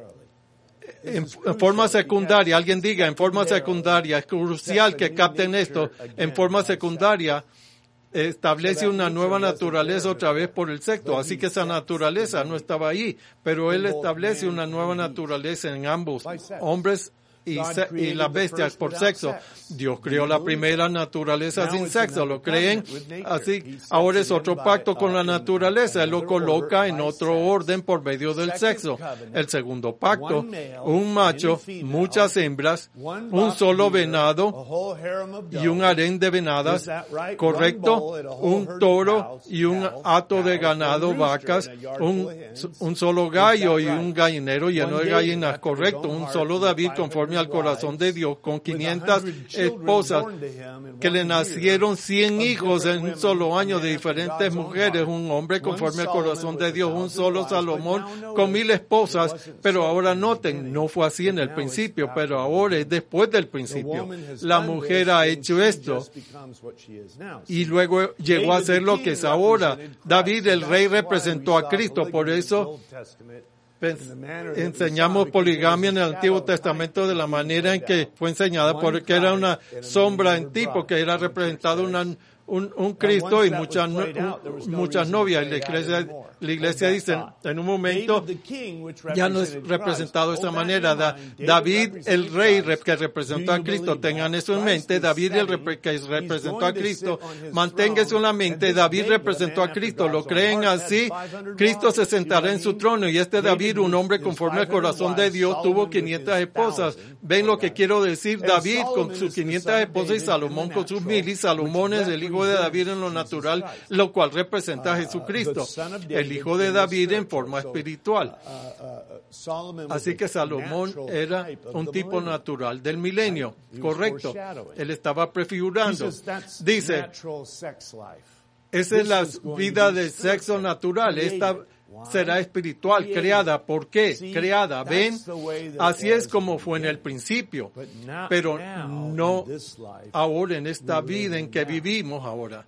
en forma secundaria, alguien diga, en forma secundaria, es crucial que capten esto, en forma secundaria, establece una nueva naturaleza otra vez por el sexo, así que esa naturaleza no estaba ahí, pero él establece una nueva naturaleza en ambos, hombres y las bestias por sexo. Dios creó la primera naturaleza sin sexo, ¿lo creen? Así, ahora es otro pacto con la naturaleza, Él lo coloca en otro orden por medio del sexo. El segundo pacto, un macho, muchas hembras, un solo venado y un harén de venadas, ¿correcto? Un toro y un hato de ganado, vacas, un solo gallo y un gallinero lleno de gallinas, ¿correcto? Un solo David conforme al corazón de Dios, con 500 esposas que le nacieron 100 hijos en un solo año de diferentes mujeres, un hombre conforme al corazón de Dios, un solo Salomón con 1000 esposas, pero ahora noten, no fue así en el principio, pero ahora es después del principio. La mujer ha hecho esto y luego llegó a ser lo que es ahora. David, el rey, representó a Cristo, por eso enseñamos poligamia en el Antiguo Testamento de la manera en que fue enseñada, porque era una sombra en tipo que era representado un Cristo y muchas novias. La iglesia dice, en un momento ya no es representado de esa manera. David, el rey que representó a Cristo, tengan eso en mente. David, el que representó a Cristo, mantenga eso en la mente. David representó a Cristo. ¿Lo creen así? Cristo se sentará en su trono y David, un hombre conforme al corazón de Dios, tuvo 500 esposas. ¿Ven lo que quiero decir? David con sus 500 esposas y Salomón con sus 1000, y Salomón es el hijo de David en lo natural, lo cual representa a Jesucristo, el hijo de David en forma espiritual. Así que Salomón era un tipo natural del milenio, correcto. Él estaba prefigurando. Dice, esa es la vida de sexo natural. Esta será espiritual, creada. ¿Por qué? Creada. ¿Ven? Así es como fue en el principio, pero no ahora en esta vida en que vivimos ahora.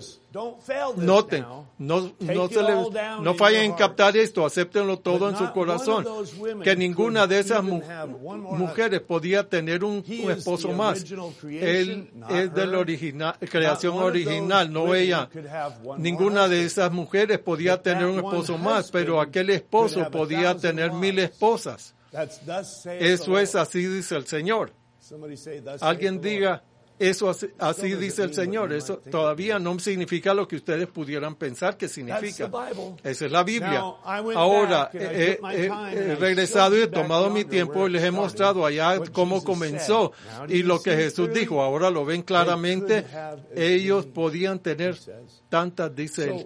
Noten, no fallen en captar esto, acéptenlo todo en su corazón, que ninguna de esas mujeres podía tener un esposo más. Él es de la creación original, no ella. Ninguna de esas mujeres podía tener un esposo más, pero aquel esposo podía tener 1000 esposas. Eso es así dice el Señor. Alguien diga, eso así dice el Señor. Eso todavía no significa lo que ustedes pudieran pensar que significa. Esa es la Biblia. Ahora, he regresado y he tomado mi tiempo y les he mostrado allá cómo comenzó y lo que Jesús dijo. Ahora lo ven claramente. Ellos podían tener tantas, dice él.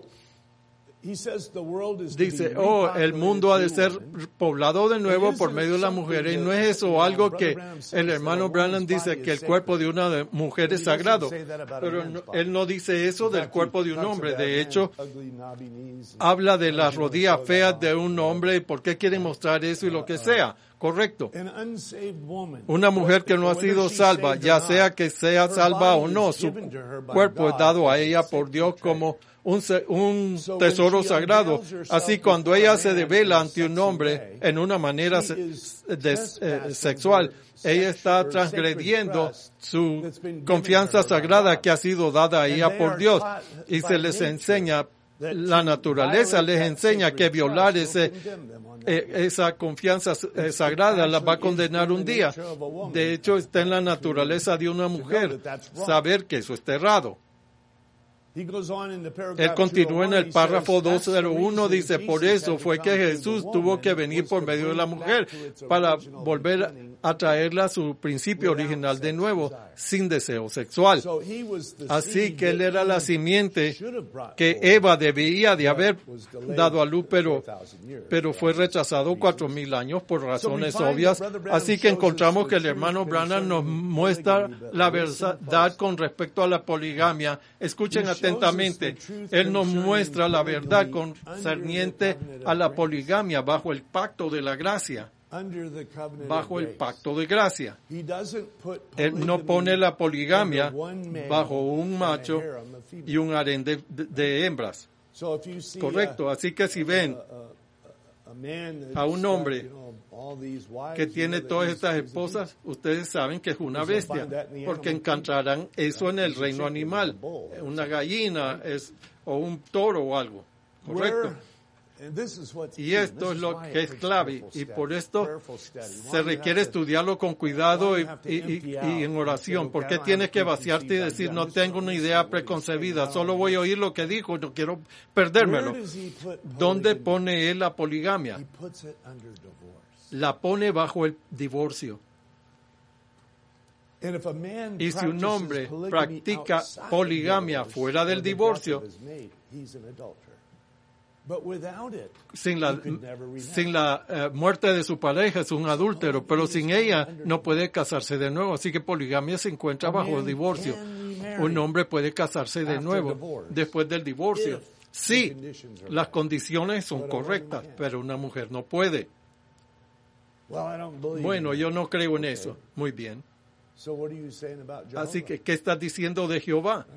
Dice, el mundo ha de ser poblado de nuevo por medio de las mujeres. Y no es eso algo que el hermano Branham dice, que el cuerpo de una mujer es sagrado. Pero él no dice eso del cuerpo de un hombre. De hecho, habla de las rodillas feas de un hombre y por qué quiere mostrar eso y lo que sea. Correcto. Una mujer que no ha sido salva, ya sea que sea salva o no, su cuerpo es dado a ella por Dios como un tesoro sagrado. Así cuando ella se devela ante un hombre en una manera sexual, ella está transgrediendo su confianza sagrada que ha sido dada a ella por Dios. Y se les enseña, la naturaleza les enseña que violar esa confianza sagrada la va a condenar un día. De hecho, está en la naturaleza de una mujer saber que eso está errado. Él continúa en el párrafo 201, dice, por eso fue que Jesús tuvo que venir por medio de la mujer para volver a traerla a su principio original de nuevo, sin deseo sexual. Así que él era la simiente que Eva debía de haber dado a luz, pero fue rechazado 4000 años por razones obvias. Así que encontramos que el hermano Branham nos muestra la verdad con respecto a la poligamia. Escuchen atentamente. Él nos muestra la verdad concerniente a la poligamia bajo el pacto de la gracia. Bajo el pacto de gracia. Él no pone la poligamia bajo un macho y un harén de hembras. Correcto. Así que si ven a un hombre que tiene todas estas esposas, ustedes saben que es una bestia, porque encontrarán eso en el reino animal, una gallina o un toro o algo, ¿correcto? Y esto es lo que es clave, y por esto se requiere estudiarlo con cuidado y en oración, porque tienes que vaciarte y decir, no tengo una idea preconcebida, solo voy a oír lo que dijo, no quiero perdérmelo. ¿Dónde pone él la poligamia? La pone bajo el divorcio. Y si un hombre practica poligamia fuera del divorcio, sin la muerte de su pareja es un adúltero, pero sin ella no puede casarse de nuevo. Así que poligamia se encuentra bajo el divorcio. Un hombre puede casarse de nuevo después del divorcio. Sí, las condiciones son correctas, pero una mujer no puede. Bueno, yo no creo en eso. Muy bien. Así que, ¿qué estás diciendo de Jehová?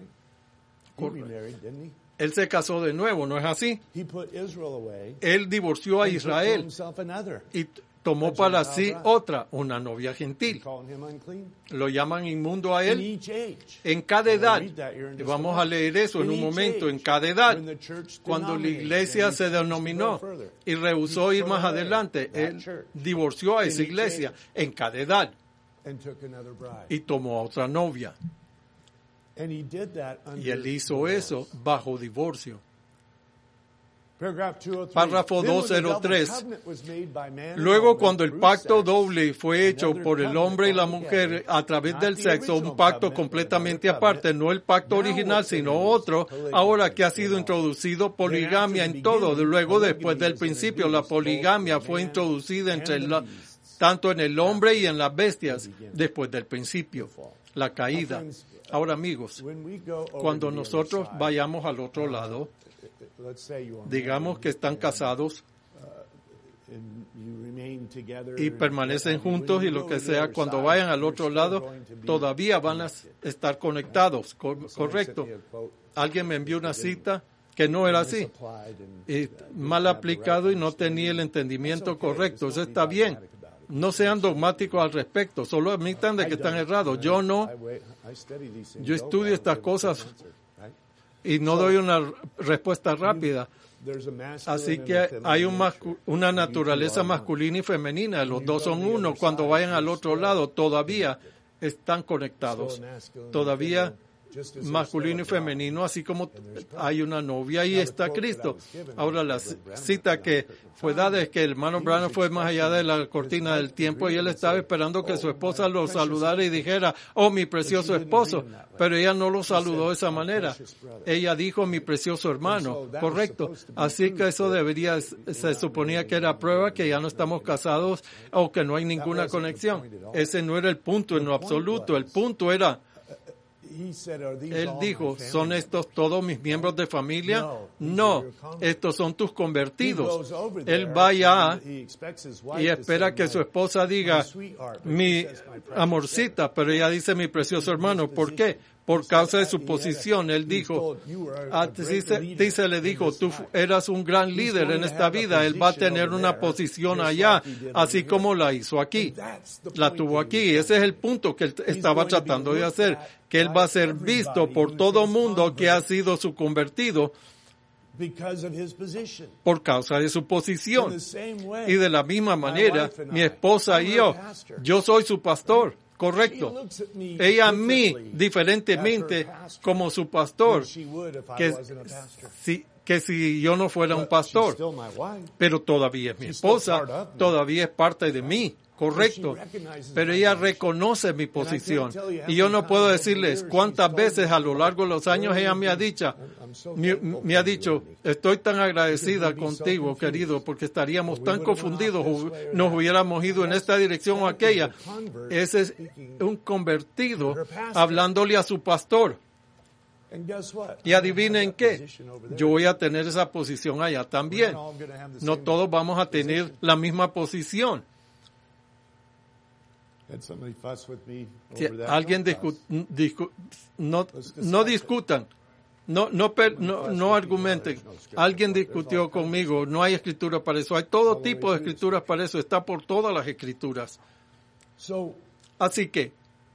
Él se casó de nuevo, ¿no es así? Él divorció a Israel y tomó para sí una novia gentil. Lo llaman inmundo a él en cada edad. Y vamos a leer eso en un momento, en cada edad. Cuando la iglesia se denominó y rehusó ir más adelante, él divorció a esa iglesia en cada edad y tomó a otra novia. Y él hizo eso bajo divorcio. Párrafo 203. Luego, cuando el pacto doble fue hecho por el hombre y la mujer a través del sexo, un pacto completamente aparte, no el pacto original, sino otro, ahora que ha sido introducido poligamia en todo. Luego, después del principio, la poligamia fue introducida tanto en el hombre y en las bestias, después del principio, la caída. Ahora, amigos, cuando nosotros vayamos al otro lado, digamos que están casados y permanecen juntos y lo que sea, cuando vayan al otro lado, todavía van a estar conectados, ¿correcto? Alguien me envió una cita que no era así, y mal aplicado y no tenía el entendimiento correcto. Eso está bien. No sean dogmáticos al respecto, solo admitan de que están errados. Yo no. Yo estudio estas cosas y no doy una respuesta rápida. Así que hay una naturaleza masculina y femenina. Los dos son uno. Cuando vayan al otro lado, todavía están conectados. Todavía masculino y femenino, así como hay una novia y está Cristo. Ahora, la cita que fue dada es que el hermano Branham fue más allá de la cortina del tiempo y él estaba esperando que su esposa lo saludara y dijera, oh, mi precioso esposo, pero ella no lo saludó de esa manera. Ella dijo, mi precioso hermano, correcto. Así que eso se suponía que era prueba que ya no estamos casados o que no hay ninguna conexión. Ese no era el punto en lo absoluto. El punto era, él dijo, ¿son estos todos mis miembros de familia? No, estos son tus convertidos. Él va allá y espera que su esposa diga, mi amorcita, pero ella dice, mi precioso hermano. ¿Por qué? Por causa de su posición. Él dijo, le dijo, tú eras un gran líder en esta vida. Él va a tener una posición allá, así como la hizo aquí. La tuvo aquí. Ese es el punto que él estaba tratando de hacer. Que él va a ser visto por todo mundo que ha sido su convertido por causa de su posición. Y de la misma manera, mi esposa y yo soy su pastor. Correcto. Ella a mí, diferentemente, como su pastor, que si yo no fuera un pastor, pero todavía es mi esposa, todavía es parte de mí. Correcto, pero ella reconoce mi posición y yo no puedo decirles cuántas veces a lo largo de los años ella me ha dicho, estoy tan agradecida contigo, querido, porque estaríamos tan confundidos, nos hubiéramos ido en esta dirección o aquella. Ese es un convertido hablándole a su pastor. Y adivinen qué, yo voy a tener esa posición allá también. No todos vamos a tener la misma posición. Si alguien no discutan. No argumenten. Alguien discutió conmigo, no hay escritura para eso. Hay todo tipo de escrituras para eso, está por todas las escrituras. Así que,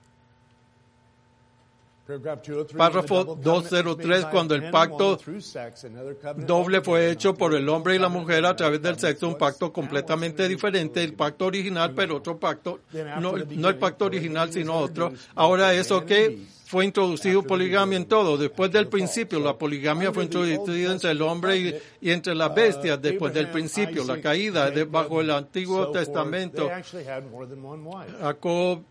párrafo 203, cuando el pacto doble fue hecho por el hombre y la mujer a través del sexo, un pacto completamente diferente, el pacto original, pero otro pacto, no el pacto original, sino otro. Ahora eso que fue introducido poligamia en todo. Después del principio, la poligamia fue introducida entre el hombre y entre las bestias. Después del principio, la caída bajo el Antiguo Testamento. Jacob,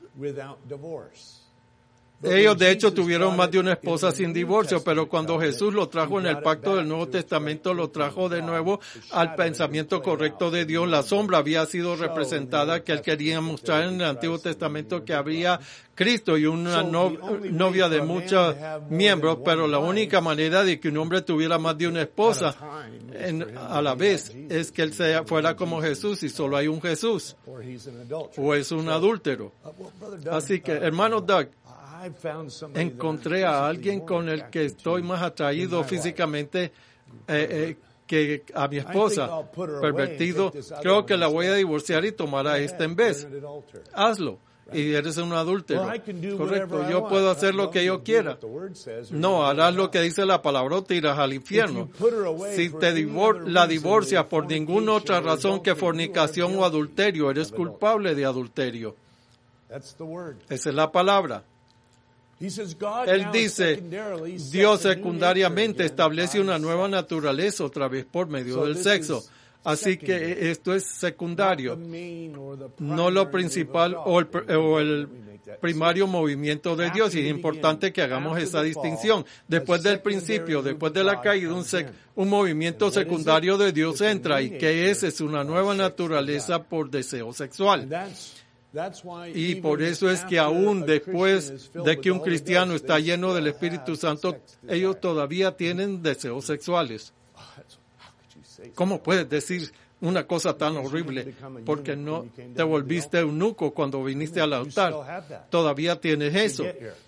ellos de hecho tuvieron más de una esposa sin divorcio, pero cuando Jesús lo trajo en el pacto del Nuevo Testamento, lo trajo de nuevo al pensamiento correcto de Dios. La sombra había sido representada, que él quería mostrar en el Antiguo Testamento que había Cristo y una novia de muchos miembros, pero la única manera de que un hombre tuviera más de una esposa a la vez es que él fuera como Jesús, y solo hay un Jesús, o es un adúltero. Así que, hermano Doug, encontré a alguien con el que estoy más atraído físicamente que a mi esposa, pervertido. Creo que la voy a divorciar y tomar a esta en vez. Hazlo. Y eres un adúltero. Correcto. Yo puedo hacer lo que yo quiera. No, harás lo que dice la palabra o te irás al infierno. Si la divorcias por ninguna otra razón que fornicación o adulterio, eres culpable de adulterio. Esa es la palabra. Él dice, Dios secundariamente establece una nueva naturaleza otra vez por medio del sexo. Así que esto es secundario, no lo principal o el primario movimiento de Dios. Y es importante que hagamos esa distinción. Después del principio, después de la caída, un movimiento secundario de Dios entra. ¿Y qué es? Es una nueva naturaleza por deseo sexual. Y por eso es que aún después de que un cristiano está lleno del Espíritu Santo, ellos todavía tienen deseos sexuales. ¿Cómo puedes decir una cosa tan horrible? Porque no te volviste eunuco cuando viniste al altar. Todavía tienes eso.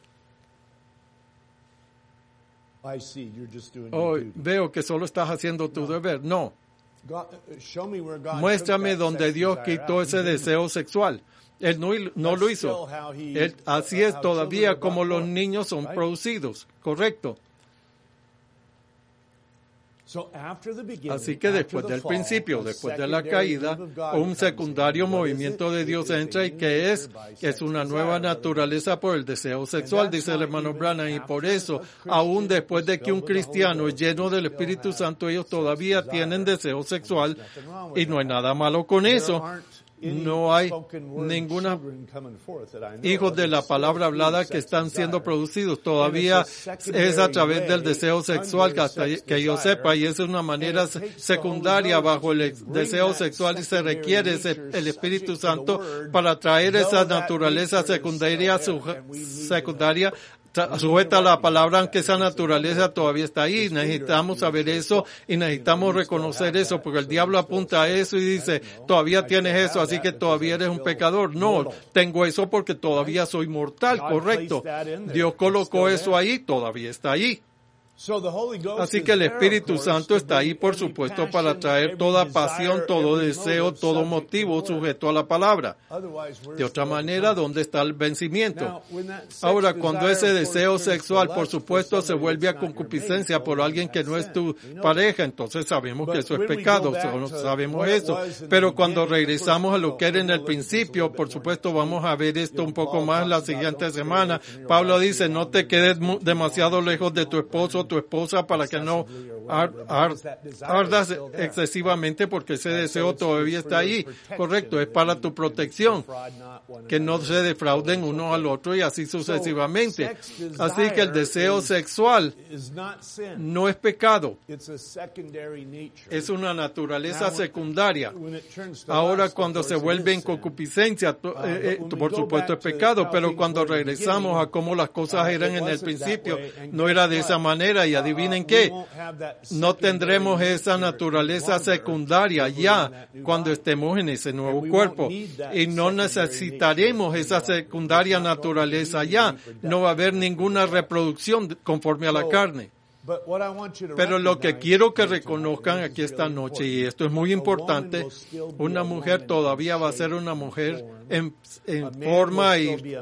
Hoy veo que solo estás haciendo tu deber. No. Muéstrame donde Dios quitó ese deseo sexual. Él no lo hizo. Así es todavía como los niños son producidos. Correcto. Así que después del principio, después de la caída, un secundario movimiento de Dios entra, y que es una nueva naturaleza por el deseo sexual, dice el hermano Branham. Y por eso, aún después de que un cristiano es lleno del Espíritu Santo, ellos todavía tienen deseo sexual, y no hay nada malo con eso. No hay ninguna hijos de la palabra hablada que están siendo producidos. Todavía es a través del deseo sexual que yo sepa, y es una manera secundaria bajo el deseo sexual, y se requiere el Espíritu Santo para traer esa naturaleza secundaria sujeta a la palabra, aunque esa naturaleza todavía está ahí. Necesitamos saber eso y necesitamos reconocer eso, porque el diablo apunta a eso y dice, todavía tienes eso, así que todavía eres un pecador. No, tengo eso porque todavía soy mortal, correcto. Dios colocó eso ahí, todavía está ahí. Así que el Espíritu Santo está ahí, por supuesto, para traer toda pasión, todo deseo, todo motivo sujeto a la palabra. De otra manera, ¿dónde está el vencimiento? Ahora, cuando ese deseo sexual, por supuesto, se vuelve a concupiscencia por alguien que no es tu pareja, entonces sabemos que eso es pecado, sabemos eso. Pero cuando regresamos a lo que era en el principio, por supuesto, vamos a ver esto un poco más la siguiente semana. Pablo dice, no te quedes demasiado lejos de tu esposo, tu esposa, para que no ardas excesivamente, porque ese deseo todavía está ahí. Correcto, es para tu protección, que no se defrauden uno al otro, y así sucesivamente. Así que el deseo sexual no es pecado, es una naturaleza secundaria. Ahora, cuando se vuelve en concupiscencia, por supuesto es pecado, pero cuando regresamos a cómo las cosas eran en el principio, no era de esa manera. Y adivinen qué, no tendremos esa naturaleza secundaria ya cuando estemos en ese nuevo cuerpo, y no necesitaremos esa secundaria naturaleza ya. No va a haber ninguna reproducción conforme a la carne. Pero lo que quiero que reconozcan aquí esta noche, y esto es muy importante, una mujer todavía va a ser una mujer en forma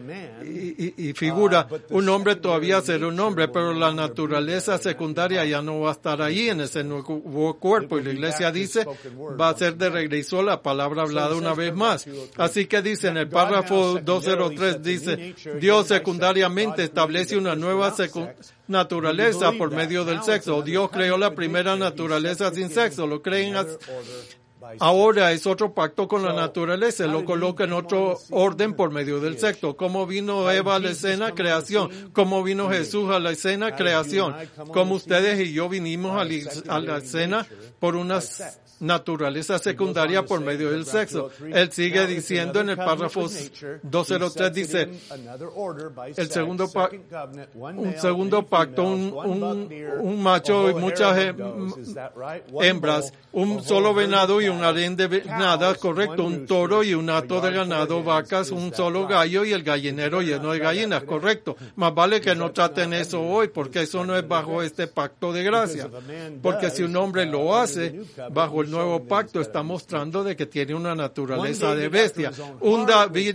y figura. Un hombre todavía será un hombre, pero la naturaleza secundaria ya no va a estar ahí en ese nuevo cuerpo. Y la iglesia dice, va a ser de regreso la palabra hablada una vez más. Así que dice en el párrafo 203, dice, Dios secundariamente establece una nueva naturaleza por medio del sexo. Dios creó la primera naturaleza sin sexo. ¿Lo creen? Ahora es otro pacto con la naturaleza. Lo coloca en otro orden por medio del sexo. ¿Cómo vino Eva a la escena? Creación. ¿Cómo vino Jesús a la escena? Creación. ¿Cómo ustedes y yo vinimos a la escena? Por una naturaleza secundaria por medio del sexo. Él sigue diciendo en el párrafo 203, dice, el segundo un segundo pacto, un macho y muchas hembras, un solo venado y un harén de venadas, correcto, un toro y un hato de ganado, vacas, un solo gallo y el gallinero lleno de gallinas, correcto. Más vale que no traten eso hoy, porque eso no es bajo este pacto de gracia. Porque si un hombre lo hace, bajo el nuevo pacto está mostrando de que tiene una naturaleza de bestia. Un David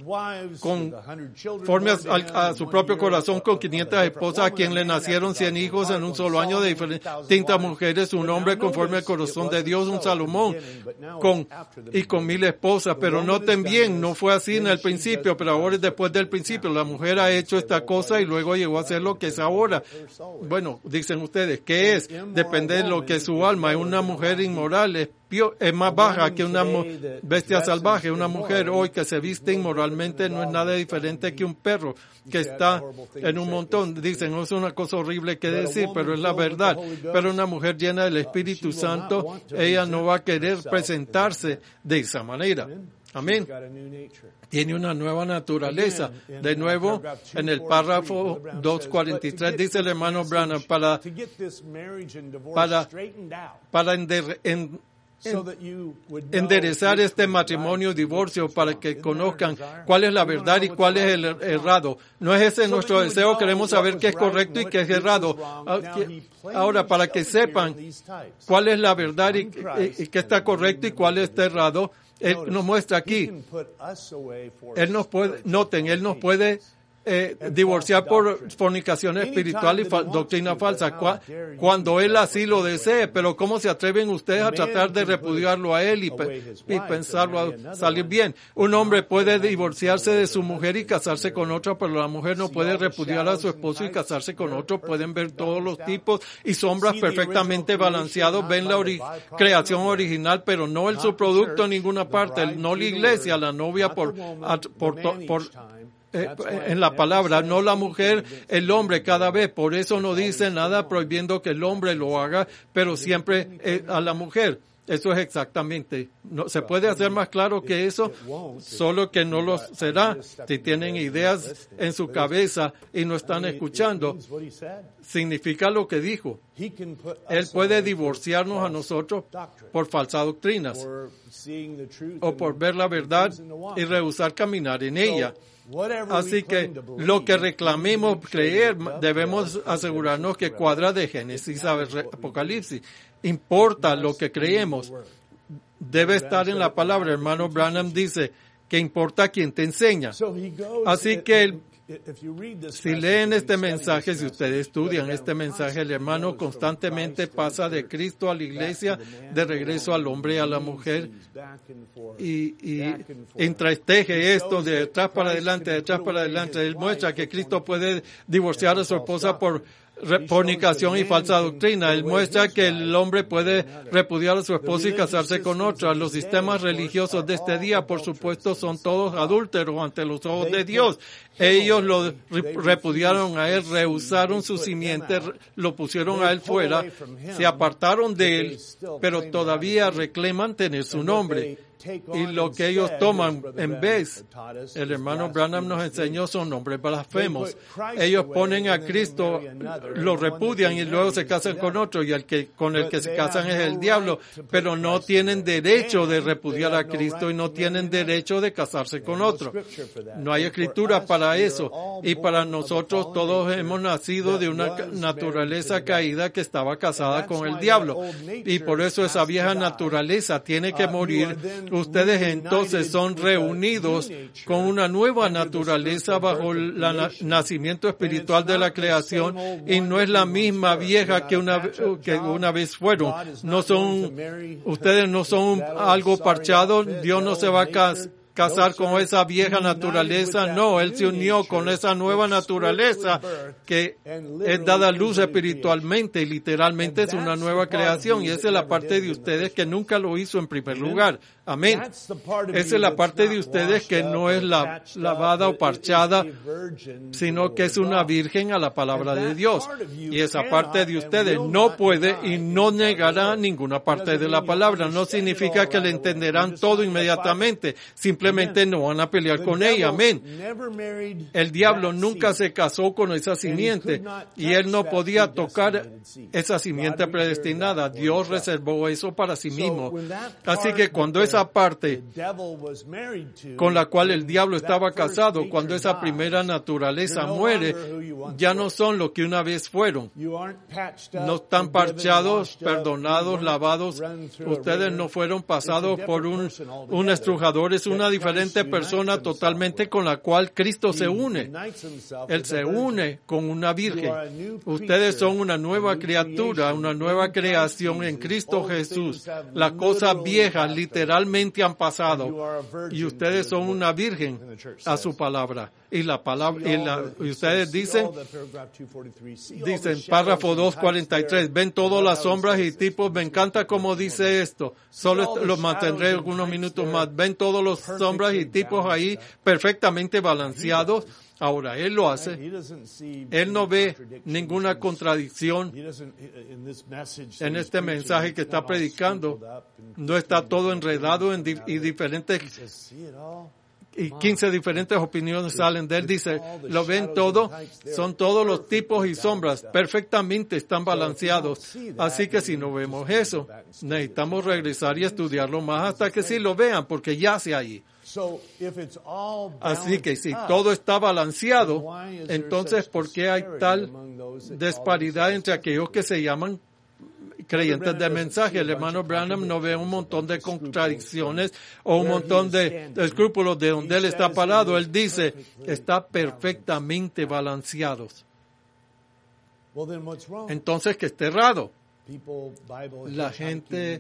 conforme a su propio corazón con 500 esposas a quien le nacieron 100 hijos en un solo año de distintas mujeres, un hombre conforme al corazón de Dios, un Salomón con 1000 esposas. Pero noten bien, no fue así en el principio, pero ahora después del principio la mujer ha hecho esta cosa y luego llegó a ser lo que es ahora. Bueno, dicen ustedes, ¿qué es? Depende de lo que es su alma. Es una mujer inmoral, es más baja que una bestia salvaje. Una mujer hoy que se viste inmoralmente no es nada diferente que un perro que está en un montón. Dicen, no es una cosa horrible que decir, pero es la verdad. Pero una mujer llena del Espíritu Santo, ella no va a querer presentarse de esa manera. Amén. Tiene una nueva naturaleza. De nuevo, en el párrafo 243 dice el hermano Branham, para enderezar este matrimonio y divorcio, para que conozcan cuál es la verdad y cuál es el errado. No es ese nuestro deseo, queremos saber qué es correcto y qué es errado. Ahora, para que sepan cuál es la verdad y qué está correcto y cuál está errado, Él nos muestra aquí. Él nos puede divorciar por fornicación espiritual y doctrina falsa, cuando él así lo desee. Pero ¿cómo se atreven ustedes a tratar de repudiarlo a él y pensarlo a salir bien? Un hombre puede divorciarse de su mujer y casarse con otra, pero la mujer no puede repudiar a su esposo y casarse con otro. Pueden ver todos los tipos y sombras perfectamente balanceados. Ven la creación original, pero no el subproducto en ninguna parte. No la iglesia, la novia en la palabra, no la mujer, el hombre cada vez. Por eso no dice nada prohibiendo que el hombre lo haga, pero siempre a la mujer. Eso es exactamente. No se puede hacer más claro que eso, solo que no lo será. Si tienen ideas en su cabeza y no están escuchando, significa lo que dijo. Él puede divorciarnos a nosotros por falsas doctrinas o por ver la verdad y rehusar caminar en ella. Así que lo que reclamemos creer, debemos asegurarnos que cuadra de Génesis a Apocalipsis. Importa lo que creemos. Debe estar en la palabra. Hermano Branham dice que importa quien te enseña. Así que si leen este mensaje, si ustedes estudian este mensaje, el hermano constantemente pasa de Cristo a la iglesia, de regreso al hombre y a la mujer, y entreteje esto de atrás para adelante, Él muestra que Cristo puede divorciar a su esposa por fornicación y falsa doctrina. Él muestra que el hombre puede repudiar a su esposa y casarse con otra. Los sistemas religiosos de este día, por supuesto, son todos adúlteros ante los ojos de Dios. Ellos lo repudiaron a él, rehusaron su simiente, lo pusieron a él fuera, se apartaron de él, pero todavía reclaman tener su nombre. Y lo que ellos toman en vez, el hermano Branham nos enseñó, son nombres blasfemos. Ellos ponen a Cristo, lo repudian y luego se casan con otro, y el que con el que se casan es el diablo, pero no tienen derecho de repudiar a Cristo y no tienen derecho de casarse con otro. No hay escritura para eso. Y para nosotros todos hemos nacido de una naturaleza caída que estaba casada con el diablo. Y por eso esa vieja naturaleza tiene que morir. Ustedes entonces son reunidos con una nueva naturaleza bajo el nacimiento espiritual de la creación, y no es la misma vieja que una vez fueron. Ustedes no son algo parchado. Dios no se va a casar con esa vieja naturaleza. No, Él se unió con esa nueva naturaleza que es dada a luz espiritualmente, y literalmente es una nueva creación, y esa es la parte de ustedes que nunca lo hizo en primer lugar. Amén. Esa es la parte de ustedes que no es lavada o parchada, sino que es una virgen a la palabra de Dios. Y esa parte de ustedes no puede y no negará ninguna parte de la palabra. No significa que le entenderán todo inmediatamente. Simplemente no van a pelear con ella. Amén. El diablo nunca se casó con esa simiente, y él no podía tocar esa simiente predestinada. Dios reservó eso para sí mismo. Así que cuando esa parte con la cual el diablo estaba casado, cuando esa primera naturaleza muere, ya no son lo que una vez fueron. No están parchados, perdonados, lavados. Ustedes no fueron pasados por un estrujador. Es una diferente persona totalmente con la cual Cristo se une. Él se une con una virgen. Ustedes son una nueva criatura, una nueva creación en Cristo Jesús. Las cosas viejas literalmente han pasado, y ustedes son una virgen a su palabra. Y la palabra, y ustedes dicen, párrafo 243, ven todas las sombras y tipos. Me encanta cómo dice esto. Solo los mantendré algunos minutos más. Ven todos los sombras y tipos ahí perfectamente balanceados. Ahora, Él lo hace. Él no ve ninguna contradicción en este mensaje que está predicando. No está todo enredado y diferentes, y 15 diferentes opiniones salen de él. Dice, lo ven todo, son todos los tipos y sombras, perfectamente están balanceados. Así que si no vemos eso, necesitamos regresar y estudiarlo más hasta que sí lo vean, porque yace ahí. Así que si todo está balanceado, entonces ¿por qué hay tal disparidad entre aquellos que se llaman creyentes del mensaje? El hermano Branham no ve un montón de contradicciones o un montón de escrúpulos de donde él está parado. Él dice, está perfectamente balanceados. Entonces, ¿qué está errado? La gente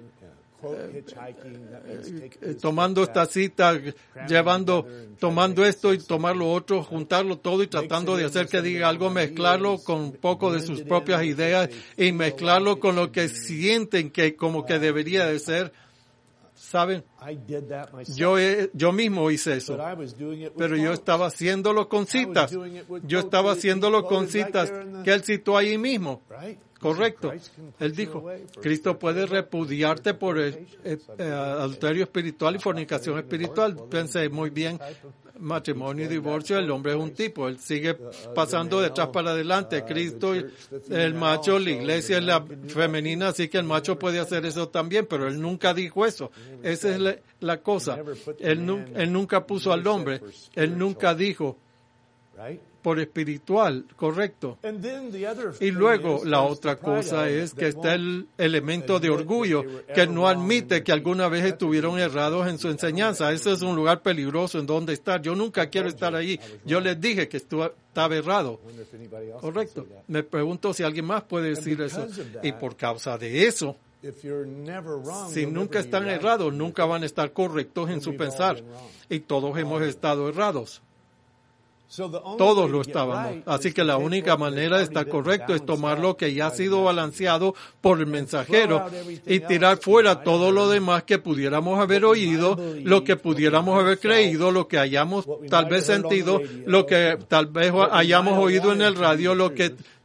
tomando esta cita, tomando esto y tomar lo otro, juntarlo todo y tratando de hacer que diga algo, mezclarlo con un poco de sus propias ideas y mezclarlo con lo que sienten que como que debería de ser. ¿Saben? Yo mismo hice eso, pero yo estaba haciéndolo con citas. Yo estaba haciéndolo con citas que él citó ahí mismo. Correcto. Él dijo, Cristo puede repudiarte por adulterio espiritual y fornicación espiritual. Pensé muy bien, matrimonio y divorcio, el hombre es un tipo, él sigue pasando de atrás para adelante. Cristo, el macho, la iglesia es la femenina, así que el macho puede hacer eso también, pero él nunca dijo eso. Esa es la cosa. Él nunca puso al hombre, él nunca dijo por espiritual, correcto. Y luego la otra cosa es que está el elemento de orgullo, que no admite que alguna vez estuvieron errados en su enseñanza. Ese es un lugar peligroso en donde estar. Yo nunca quiero estar ahí. Yo les dije que estaba errado. Correcto. Me pregunto si alguien más puede decir eso. Y por causa de eso, si nunca están errados, nunca van a estar correctos en su pensar. Y todos hemos estado errados. Todos lo estábamos. Así que la única manera de estar correcto es tomar lo que ya ha sido balanceado por el mensajero y tirar fuera todo lo demás que pudiéramos haber oído, lo que pudiéramos haber creído, lo que hayamos tal vez sentido, lo que tal vez hayamos oído en el radio, lo que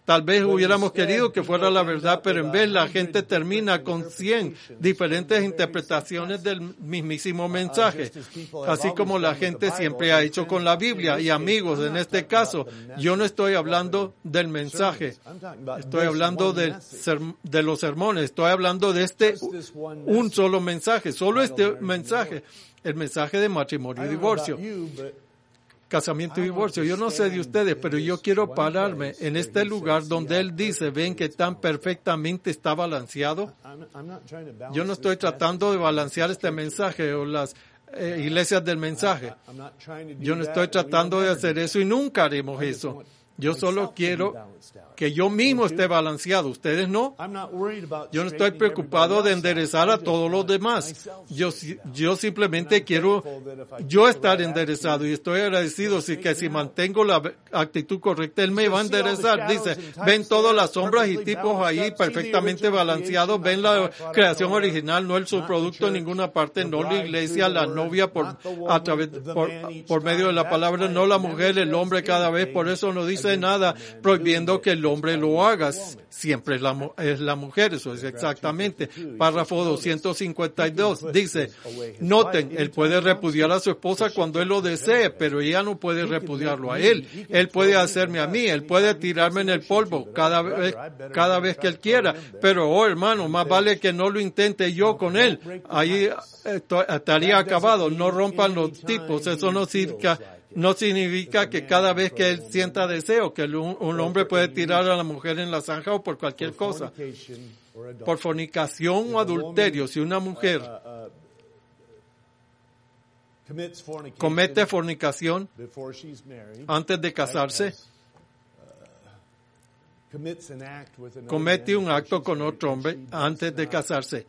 Tal vez hubiéramos querido que fuera la verdad, pero en vez la gente termina con 100 diferentes interpretaciones del mismísimo mensaje. Así como la gente siempre ha hecho con la Biblia. Y amigos, en este caso, yo no estoy hablando del mensaje. Estoy hablando de los sermones. Estoy hablando de un solo mensaje. Solo este mensaje. El mensaje de matrimonio y divorcio. Casamiento y divorcio. Yo no sé de ustedes, pero yo quiero pararme en este lugar donde él dice, ven que tan perfectamente está balanceado. Yo no estoy tratando de balancear este mensaje o las iglesias del mensaje. Yo no estoy tratando de hacer eso y nunca haremos eso. Yo solo quiero que yo mismo esté balanceado. ¿Ustedes no? Yo no estoy preocupado de enderezar a todos los demás. Yo simplemente quiero yo estar enderezado y estoy agradecido que si mantengo la actitud correcta, Él me va a enderezar. Dice, ven todas las sombras y tipos ahí perfectamente balanceados. Ven la creación original, no el subproducto en ninguna parte, no la iglesia, la novia por medio de la palabra, no la mujer, el hombre cada vez. Por eso no dice nada prohibiendo que el hombre lo haga. Siempre es la mujer, eso es exactamente. Párrafo 252 dice, noten, él puede repudiar a su esposa cuando él lo desee, pero ella no puede repudiarlo a él. Él puede hacerme a mí, él puede tirarme en el polvo cada vez que él quiera, pero oh hermano, más vale que no lo intente yo con él. Ahí estaría acabado. No rompan los tipos, eso no significa que cada vez que él sienta deseo, que un hombre puede tirar a la mujer en la zanja o por cualquier cosa. Por fornicación o adulterio, si una mujer comete fornicación antes de casarse, comete un acto con otro hombre antes de casarse,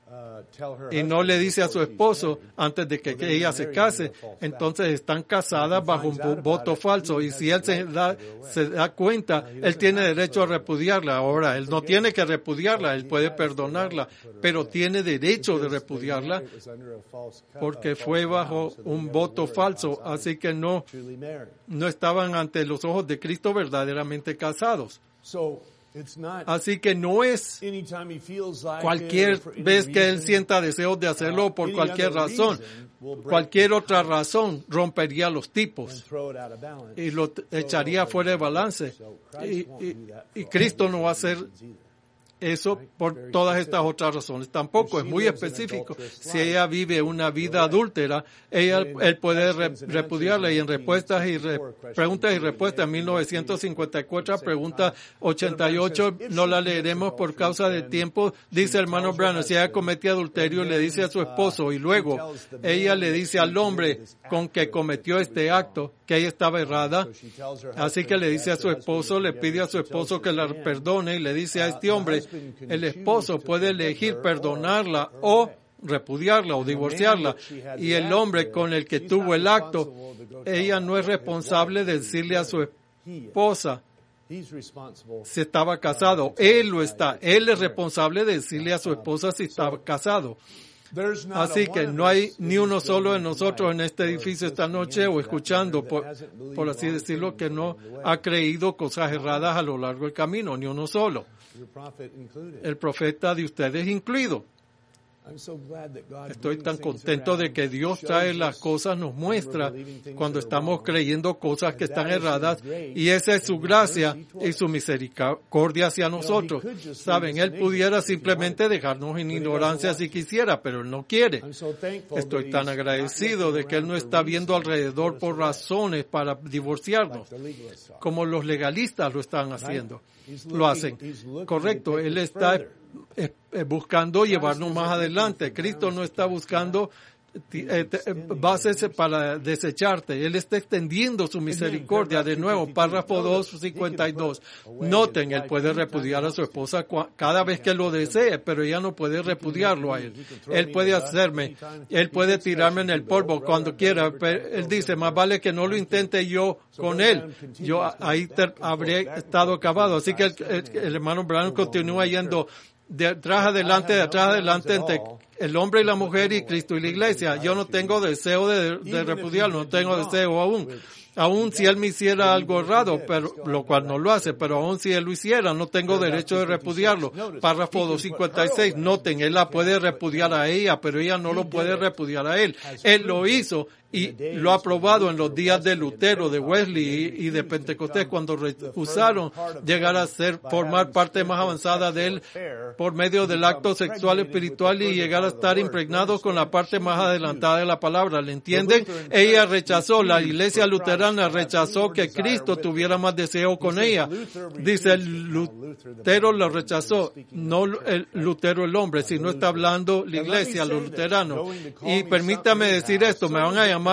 y no le dice a su esposo antes de que ella se case, entonces están casadas bajo un voto falso, y si él se da cuenta, él tiene derecho a repudiarla. Ahora, él no tiene que repudiarla, él puede perdonarla, pero tiene derecho de repudiarla porque fue bajo un voto falso, así que no estaban ante los ojos de Cristo verdaderamente casados. Así que no es cualquier vez que él sienta deseos de hacerlo o por cualquier razón. Cualquier otra razón rompería los tipos y lo echaría fuera de balance. Y Cristo no va a hacer eso por todas estas otras razones. Tampoco es muy específico. Si ella vive una vida adúltera, él puede repudiarla. Y en preguntas y respuestas, en 1954, pregunta 88, no la leeremos por causa de tiempo. Dice hermano Branham, si ella cometió adulterio, le dice a su esposo, y luego ella le dice al hombre con que cometió este acto que ella estaba errada. Así que le dice a su esposo, le pide a su esposo que la perdone, y le dice a este hombre, el esposo puede elegir perdonarla o repudiarla o divorciarla, y el hombre con el que tuvo el acto, ella no es responsable de decirle a su esposa si estaba casado. Él es responsable de decirle a su esposa si estaba casado. Así que no hay ni uno solo de nosotros en este edificio esta noche o escuchando, por así decirlo, que no ha creído cosas erradas a lo largo del camino, ni uno solo. El profeta de ustedes incluido. Estoy tan contento de que Dios trae las cosas, nos muestra cuando estamos creyendo cosas que están erradas, y esa es su gracia y su misericordia hacia nosotros. Saben, Él pudiera simplemente dejarnos en ignorancia si quisiera, pero Él no quiere. Estoy tan agradecido de que Él no está viendo alrededor por razones para divorciarnos, como los legalistas lo están haciendo. Lo hacen. Correcto, Él está buscando llevarnos más adelante. Cristo no está buscando bases para desecharte. Él está extendiendo su misericordia. De nuevo, párrafo 252. Noten, él puede repudiar a su esposa cada vez que lo desee, pero ella no puede repudiarlo a él. Él puede tirarme en el polvo cuando quiera. Él dice, más vale que no lo intente yo con él. Yo ahí habré estado acabado. Así que el hermano Branham continúa yendo de atrás adelante entre el hombre y la mujer y Cristo y la iglesia. Yo no tengo deseo de repudiarlo, no tengo deseo aún. Aun si él me hiciera algo errado, pero lo cual no lo hace, pero aun si él lo hiciera, no tengo derecho de repudiarlo. Párrafo 256, noten, él la puede repudiar a ella, pero ella no lo puede repudiar a él. Él lo hizo y lo ha probado en los días de Lutero, de Wesley y de Pentecostés, cuando rehusaron llegar a formar parte más avanzada de él por medio del acto sexual espiritual y llegar a estar impregnados con la parte más adelantada de la palabra. ¿Le entienden? Ella rechazó, la iglesia luterana rechazó que Cristo tuviera más deseo con ella. Dice, el Lutero lo rechazó, no el Lutero el hombre, sino está hablando la iglesia, los luteranos. Y permítame decir esto, me van a llamar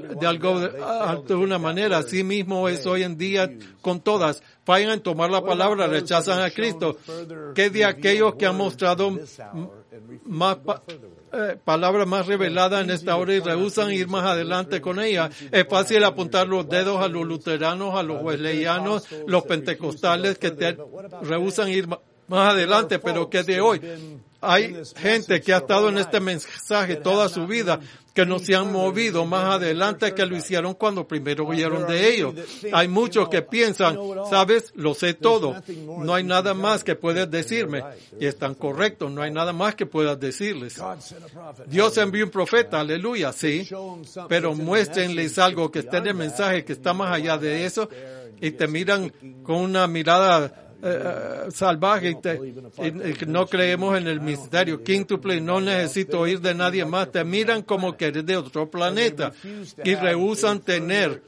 de una manera, así mismo es hoy en día con todas. Fallan en tomar la palabra, rechazan a Cristo. ¿Qué de aquellos que han mostrado más palabras más reveladas en esta hora y rehusan ir más adelante con ella? Es fácil apuntar los dedos a los luteranos, a los wesleyanos, los pentecostales que rehusan ir más adelante, pero que de hoy hay gente que ha estado en este mensaje toda su vida, que no se han movido más adelante que lo hicieron cuando primero oyeron de ellos. Hay muchos que piensan, sabes, lo sé todo, no hay nada más que puedes decirme. Y están correctos, no hay nada más que puedas decirles. Dios envió un profeta, aleluya, sí, pero muéstrenles algo que esté en el mensaje, que está más allá de eso, y te miran con una mirada salvaje y no creemos en el misterio quíntuple, no necesito oír de nadie más, te miran como que eres de otro planeta y rehusan tener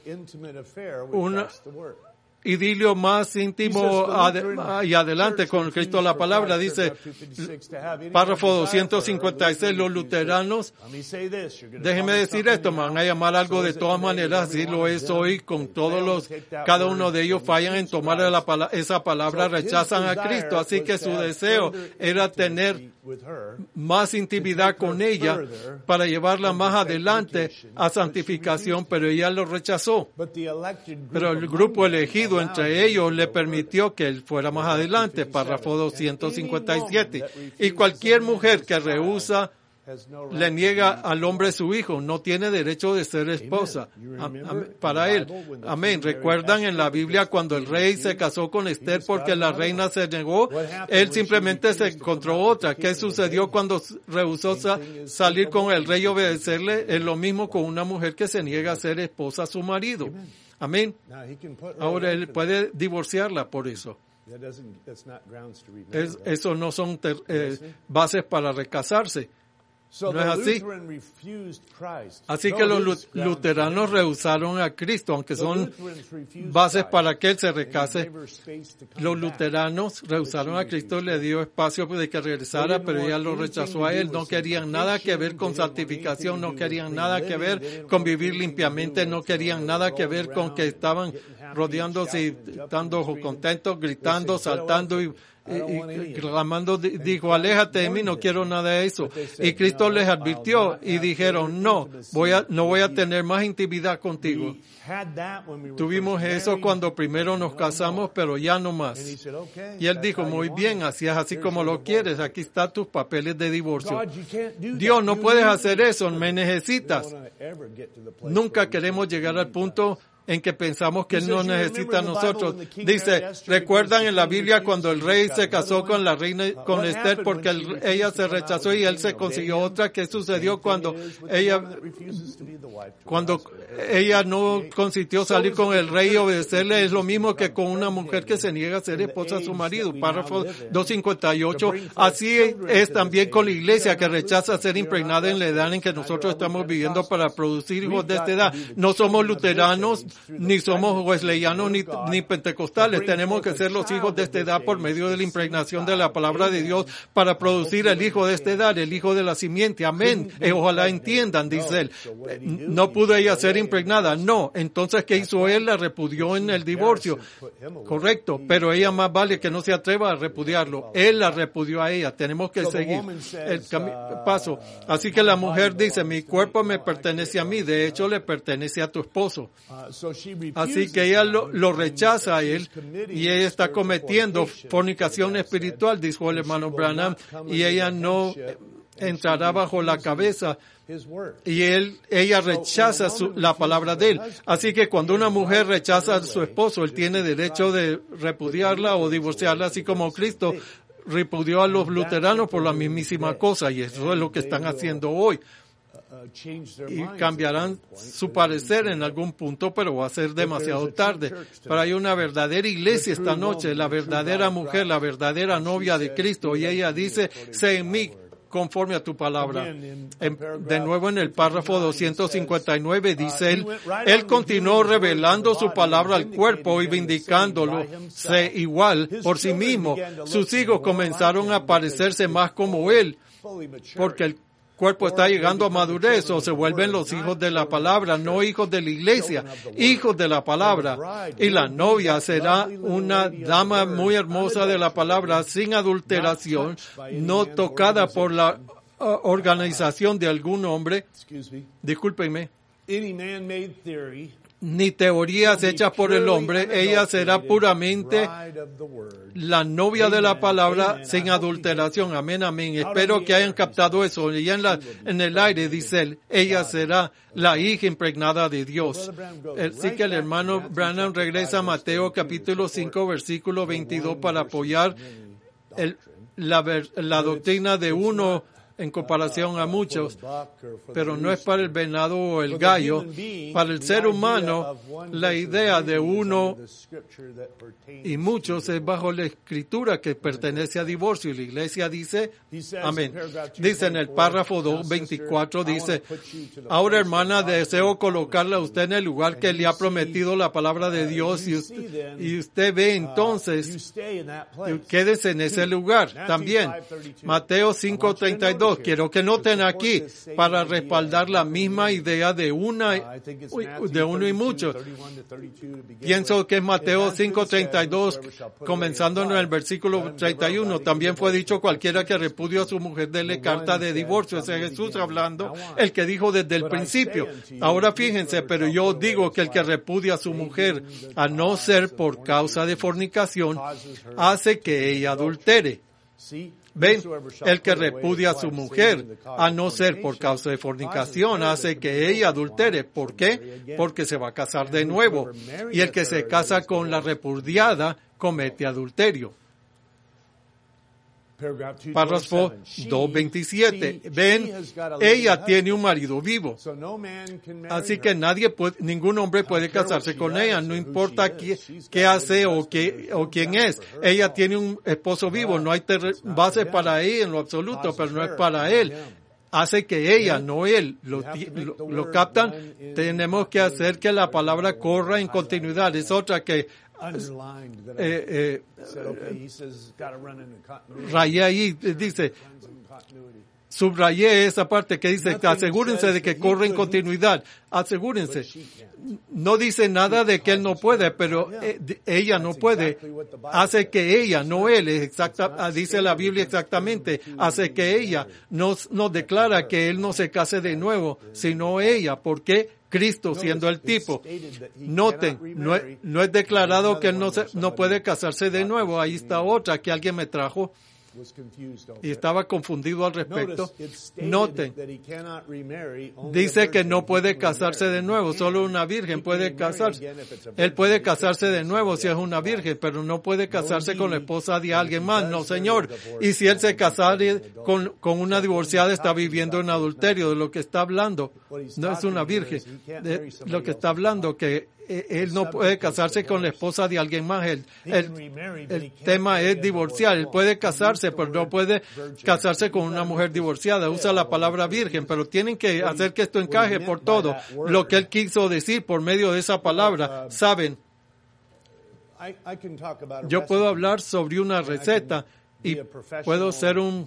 un idilio más íntimo y adelante con Cristo. La palabra dice, párrafo 256, los luteranos, déjenme decir esto, me van a llamar algo de todas maneras, así lo es hoy con cada uno de ellos fallan en tomar esa palabra, rechazan a Cristo, así que su deseo era tener más intimidad con ella para llevarla más adelante a santificación, pero ella lo rechazó. Pero el grupo elegido entre ellos le permitió que él fuera más adelante, párrafo 257. Y cualquier mujer que rehúsa le niega al hombre su hijo, no tiene derecho de ser esposa para él. Amén. ¿Recuerdan en la Biblia cuando el rey se casó con Esther porque la reina se negó? Él simplemente se encontró otra. ¿Qué sucedió cuando rehusó salir con el rey y obedecerle? Es lo mismo con una mujer que se niega a ser esposa a su marido. Amén. Ahora él puede divorciarla por eso. Eso no son bases para recasarse. No es así. Así que los luteranos rehusaron a Cristo, aunque son bases para que él se recase. Los luteranos rehusaron a Cristo, le dio espacio de que regresara, pero ella lo rechazó a él. No querían nada que ver con santificación, no querían nada que ver con vivir limpiamente, no querían nada que ver con que estaban rodeándose y estando contentos, gritando, saltando y clamando, dijo, aléjate de mí, no quiero nada de eso. Y Cristo les advirtió y dijeron, no voy a tener más intimidad contigo. Tuvimos eso cuando primero nos casamos, pero ya no más. Y él dijo, muy bien, así es así como lo quieres, aquí están tus papeles de divorcio. Dios, no puedes hacer eso, me necesitas. Nunca queremos llegar al punto en que pensamos que Él nos necesita a nosotros. Dice, ¿recuerdan en la Biblia cuando el rey se casó con la reina, con Esther, porque ella se rechazó y él se consiguió otra? ¿Qué sucedió cuando ella no consintió salir con el rey y obedecerle? Es lo mismo que con una mujer que se niega a ser esposa a su marido. Párrafo 258. Así es también con la iglesia que rechaza ser impregnada en la edad en que nosotros estamos viviendo para producir hijos de esta edad. No somos luteranos, ni somos wesleyanos, ni pentecostales. Tenemos que ser los hijos de esta edad por medio de la impregnación de la palabra de Dios para producir el hijo de esta edad, el hijo de la simiente. Amén. Ojalá entiendan, dice él. No pudo ella ser impregnada. No. Entonces, ¿qué hizo él? La repudió en el divorcio. Correcto. Pero ella más vale que no se atreva a repudiarlo. Él la repudió a ella. Tenemos que seguir el paso. Así que la mujer dice, mi cuerpo me pertenece a mí. De hecho, le pertenece a tu esposo. Así que ella lo rechaza a él y ella está cometiendo fornicación espiritual, dijo el hermano Branham, y ella no entrará bajo la cabeza his word. y ella rechaza la palabra de él. Así que cuando una mujer rechaza a su esposo, él tiene derecho de repudiarla o divorciarla, así como Cristo repudió a los luteranos por la mismísima cosa, y eso es lo que están haciendo hoy. Y cambiarán su parecer en algún punto, pero va a ser demasiado tarde. Pero hay una verdadera iglesia esta noche, la verdadera mujer, la verdadera novia de Cristo, y ella dice, sé en mí conforme a tu palabra. De nuevo en el párrafo 259 dice él continuó revelando su palabra al cuerpo y vindicándolo igual por sí mismo. Sus hijos comenzaron a parecerse más como él, porque el cuerpo está llegando a madurez, o se vuelven los hijos de la palabra, no hijos de la iglesia, hijos de la palabra. Y la novia será una dama muy hermosa de la palabra, sin adulteración, no tocada por la organización de algún hombre, discúlpenme, ni teorías hechas por el hombre. Ella será puramente la novia de la palabra, sin adulteración. Amén, amén. Espero que hayan captado eso. Y en el aire dice él, ella será la hija impregnada de Dios. Así que el hermano Branham regresa a Mateo capítulo 5 versículo 22 para apoyar la doctrina de uno en comparación a muchos, pero no es para el venado o el gallo. Para el ser humano, la idea de uno y muchos es bajo la escritura que pertenece a divorcio. Y la iglesia dice, amén. Dice en el párrafo 224, dice, ahora hermana, deseo colocarla a usted en el lugar que le ha prometido la palabra de Dios, y usted ve entonces, quédese en ese lugar también. Mateo 5:32. Quiero que noten aquí, para respaldar la misma idea de uno y muchos. Pienso que es Mateo 5:32, comenzando en el versículo 31. También fue dicho, cualquiera que repudia a su mujer, dele carta de divorcio. Ese es Jesús hablando, el que dijo desde el principio. Ahora fíjense, pero yo digo que el que repudia a su mujer, a no ser por causa de fornicación, hace que ella adultere. Ven, el que repudia a su mujer, a no ser por causa de fornicación, hace que ella adultere. ¿Por qué? Porque se va a casar de nuevo. Y el que se casa con la repudiada comete adulterio. Párrafo 227. Ven, ella tiene un marido vivo. Así que ningún hombre puede casarse con ella, no importa qué hace o quién es. Ella tiene un esposo vivo, no hay base para ella en lo absoluto, pero no es para él. Hace que ella, no él. ¿Lo captan? Tenemos que hacer que la palabra corra en continuidad. Es otra que rayé ahí, dice, subrayé esa parte que dice, asegúrense de que corre en continuidad, asegúrense. No dice nada de que él no puede, pero ella no puede. Hace que ella, no él, dice la Biblia exactamente, hace que ella nos declara que él no se case de nuevo, sino ella. ¿Por qué? Cristo siendo el tipo. Noten, no es declarado que él no puede casarse de nuevo. Ahí está otra que alguien me trajo y estaba confundido al respecto. Noten, dice que no puede casarse de nuevo, solo una virgen puede casarse. Él puede casarse de nuevo si es una virgen, pero no puede casarse con la esposa de alguien más. No, señor. Y si él se casara con una divorciada, está viviendo en adulterio. De lo que está hablando, no es una virgen. De lo que está hablando, que él no puede casarse con la esposa de alguien más. El tema es divorciar. Él puede casarse, pero no puede casarse con una mujer divorciada. Usa la palabra virgen, pero tienen que hacer que esto encaje por todo. Lo que él quiso decir por medio de esa palabra, ¿saben? Yo puedo hablar sobre una receta y puedo ser un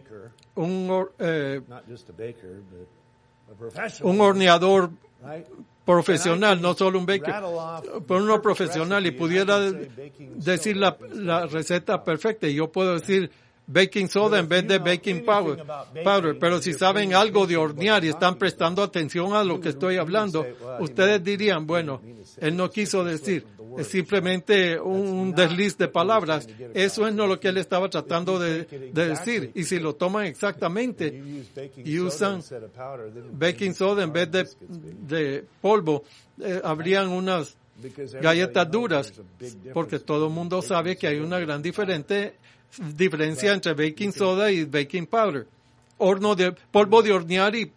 horneador profesional, no solo un baker, pero uno profesional, y pudiera decir la receta perfecta, y yo puedo decir baking soda en vez de baking powder, pero si saben algo de hornear y están prestando atención a lo que estoy hablando, ustedes dirían, bueno, él no quiso decir, es simplemente un desliz de palabras. Eso es no lo que él estaba tratando de decir. Y si lo toman exactamente y usan baking soda en vez de polvo, habrían unas galletas duras, porque todo el mundo sabe que hay una gran diferencia entre baking soda y baking powder. Polvo de hornear y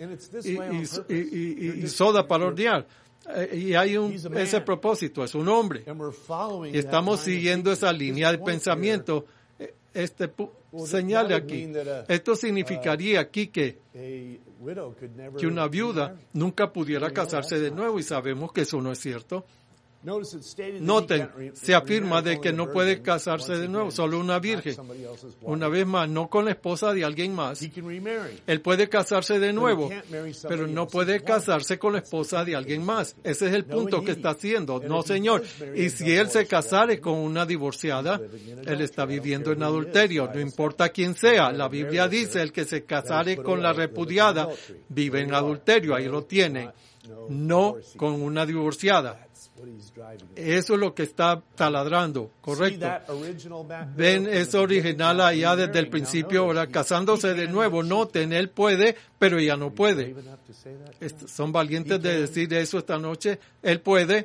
soda para hornear. Y hay ese propósito, es un hombre. Y estamos siguiendo esa línea de pensamiento. Señale aquí. Esto significaría aquí que una viuda nunca pudiera casarse de nuevo, y sabemos que eso no es cierto. Noten, se afirma de que no puede casarse de nuevo, solo una virgen. Una vez más, no con la esposa de alguien más. Él puede casarse de nuevo, pero no puede casarse con la esposa de alguien más. Ese es el punto que está haciendo. No, señor. Y si él se casare con una divorciada, él está viviendo en adulterio. No importa quién sea. La Biblia dice, el que se casare con la repudiada vive en adulterio. Ahí lo tienen. No con una divorciada. Eso es lo que está taladrando, correcto. Ven eso original allá desde el principio, ahora casándose de nuevo. Noten, él puede, pero ella no puede. Son valientes de decir eso esta noche. Él puede.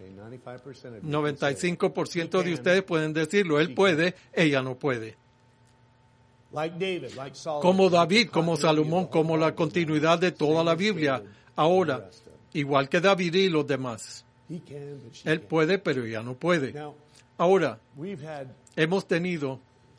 95% de ustedes pueden decirlo. Él puede, ella no puede. Como David, como Salomón, como la continuidad de toda la Biblia. Ahora, igual que David y los demás. Él puede, pero ella no puede. Ahora, hemos tenido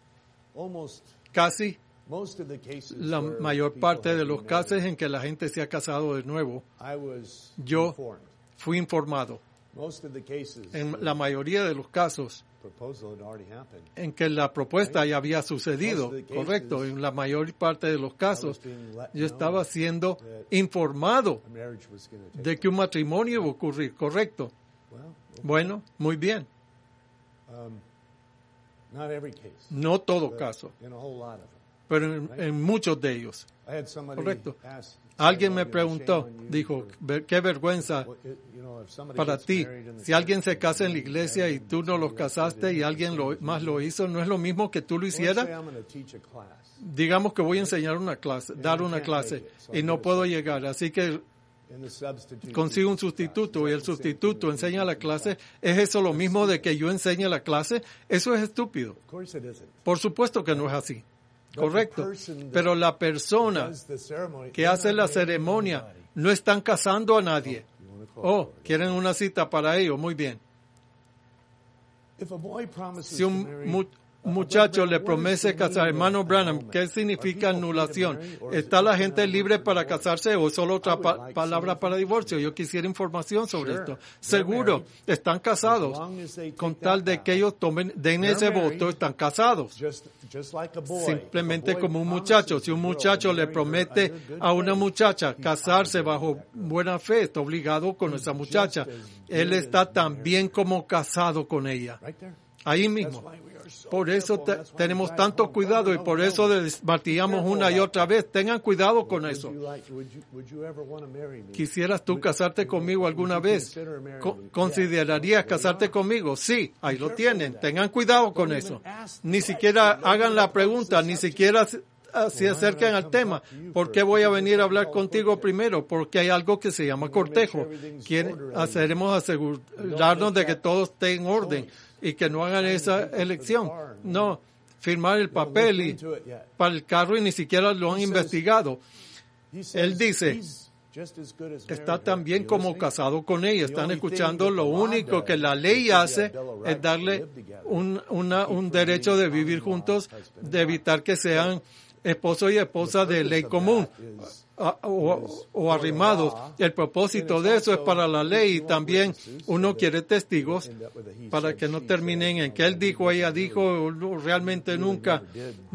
casi la mayor parte de los casos en que la gente se ha casado de nuevo. Yo fui informado. En la mayoría de los casos en que la propuesta ya había sucedido, correcto, en la mayor parte de los casos, yo estaba siendo informado de que un matrimonio iba a ocurrir, correcto. Bueno, muy bien. No todo caso, pero en muchos de ellos. Correcto. Alguien me preguntó, dijo, qué vergüenza para ti. Si alguien se casa en la iglesia y tú no los casaste y alguien más lo hizo, ¿no es lo mismo que tú lo hicieras? Digamos que voy a enseñar una clase, dar una clase y no puedo llegar, así que consigo un sustituto y el sustituto enseña la clase. ¿Es eso lo mismo de que yo enseñe la clase? Eso es estúpido. Por supuesto que no es así. Correcto. Pero la persona que hace la ceremonia no están casando a nadie. Oh, quieren una cita para ello. Muy bien. Si un muchacho le promete casar, hermano Branham, ¿qué significa anulación? ¿Está la gente libre para casarse o es solo otra palabra para divorcio? Yo quisiera información sobre esto. Seguro, están casados. Con tal de que ellos den ese voto, están casados. Simplemente como un muchacho. Si un muchacho le promete a una muchacha casarse bajo buena fe, está obligado con esa muchacha. Él está también como casado con ella. Ahí mismo. Por eso tenemos tanto cuidado y por eso martillamos una y otra vez. Tengan cuidado con eso. ¿Quisieras tú casarte conmigo alguna vez? ¿Considerarías casarte conmigo? Sí, ahí lo tienen. Tengan cuidado con eso. Ni siquiera hagan la pregunta, ni siquiera se acerquen al tema. ¿Por qué voy a venir a hablar contigo primero? Porque hay algo que se llama cortejo. Queremos asegurarnos de que todo esté en orden y que no hagan esa elección. No, firmar el papel para el carro y ni siquiera lo han investigado. Él dice, está también como casado con ella. Están escuchando, lo único que la ley hace es darle un derecho de vivir juntos, de evitar que sean esposo y esposa de ley común o arrimados. El propósito de eso es para la ley y también uno quiere testigos para que no terminen en que él dijo, ella dijo, realmente nunca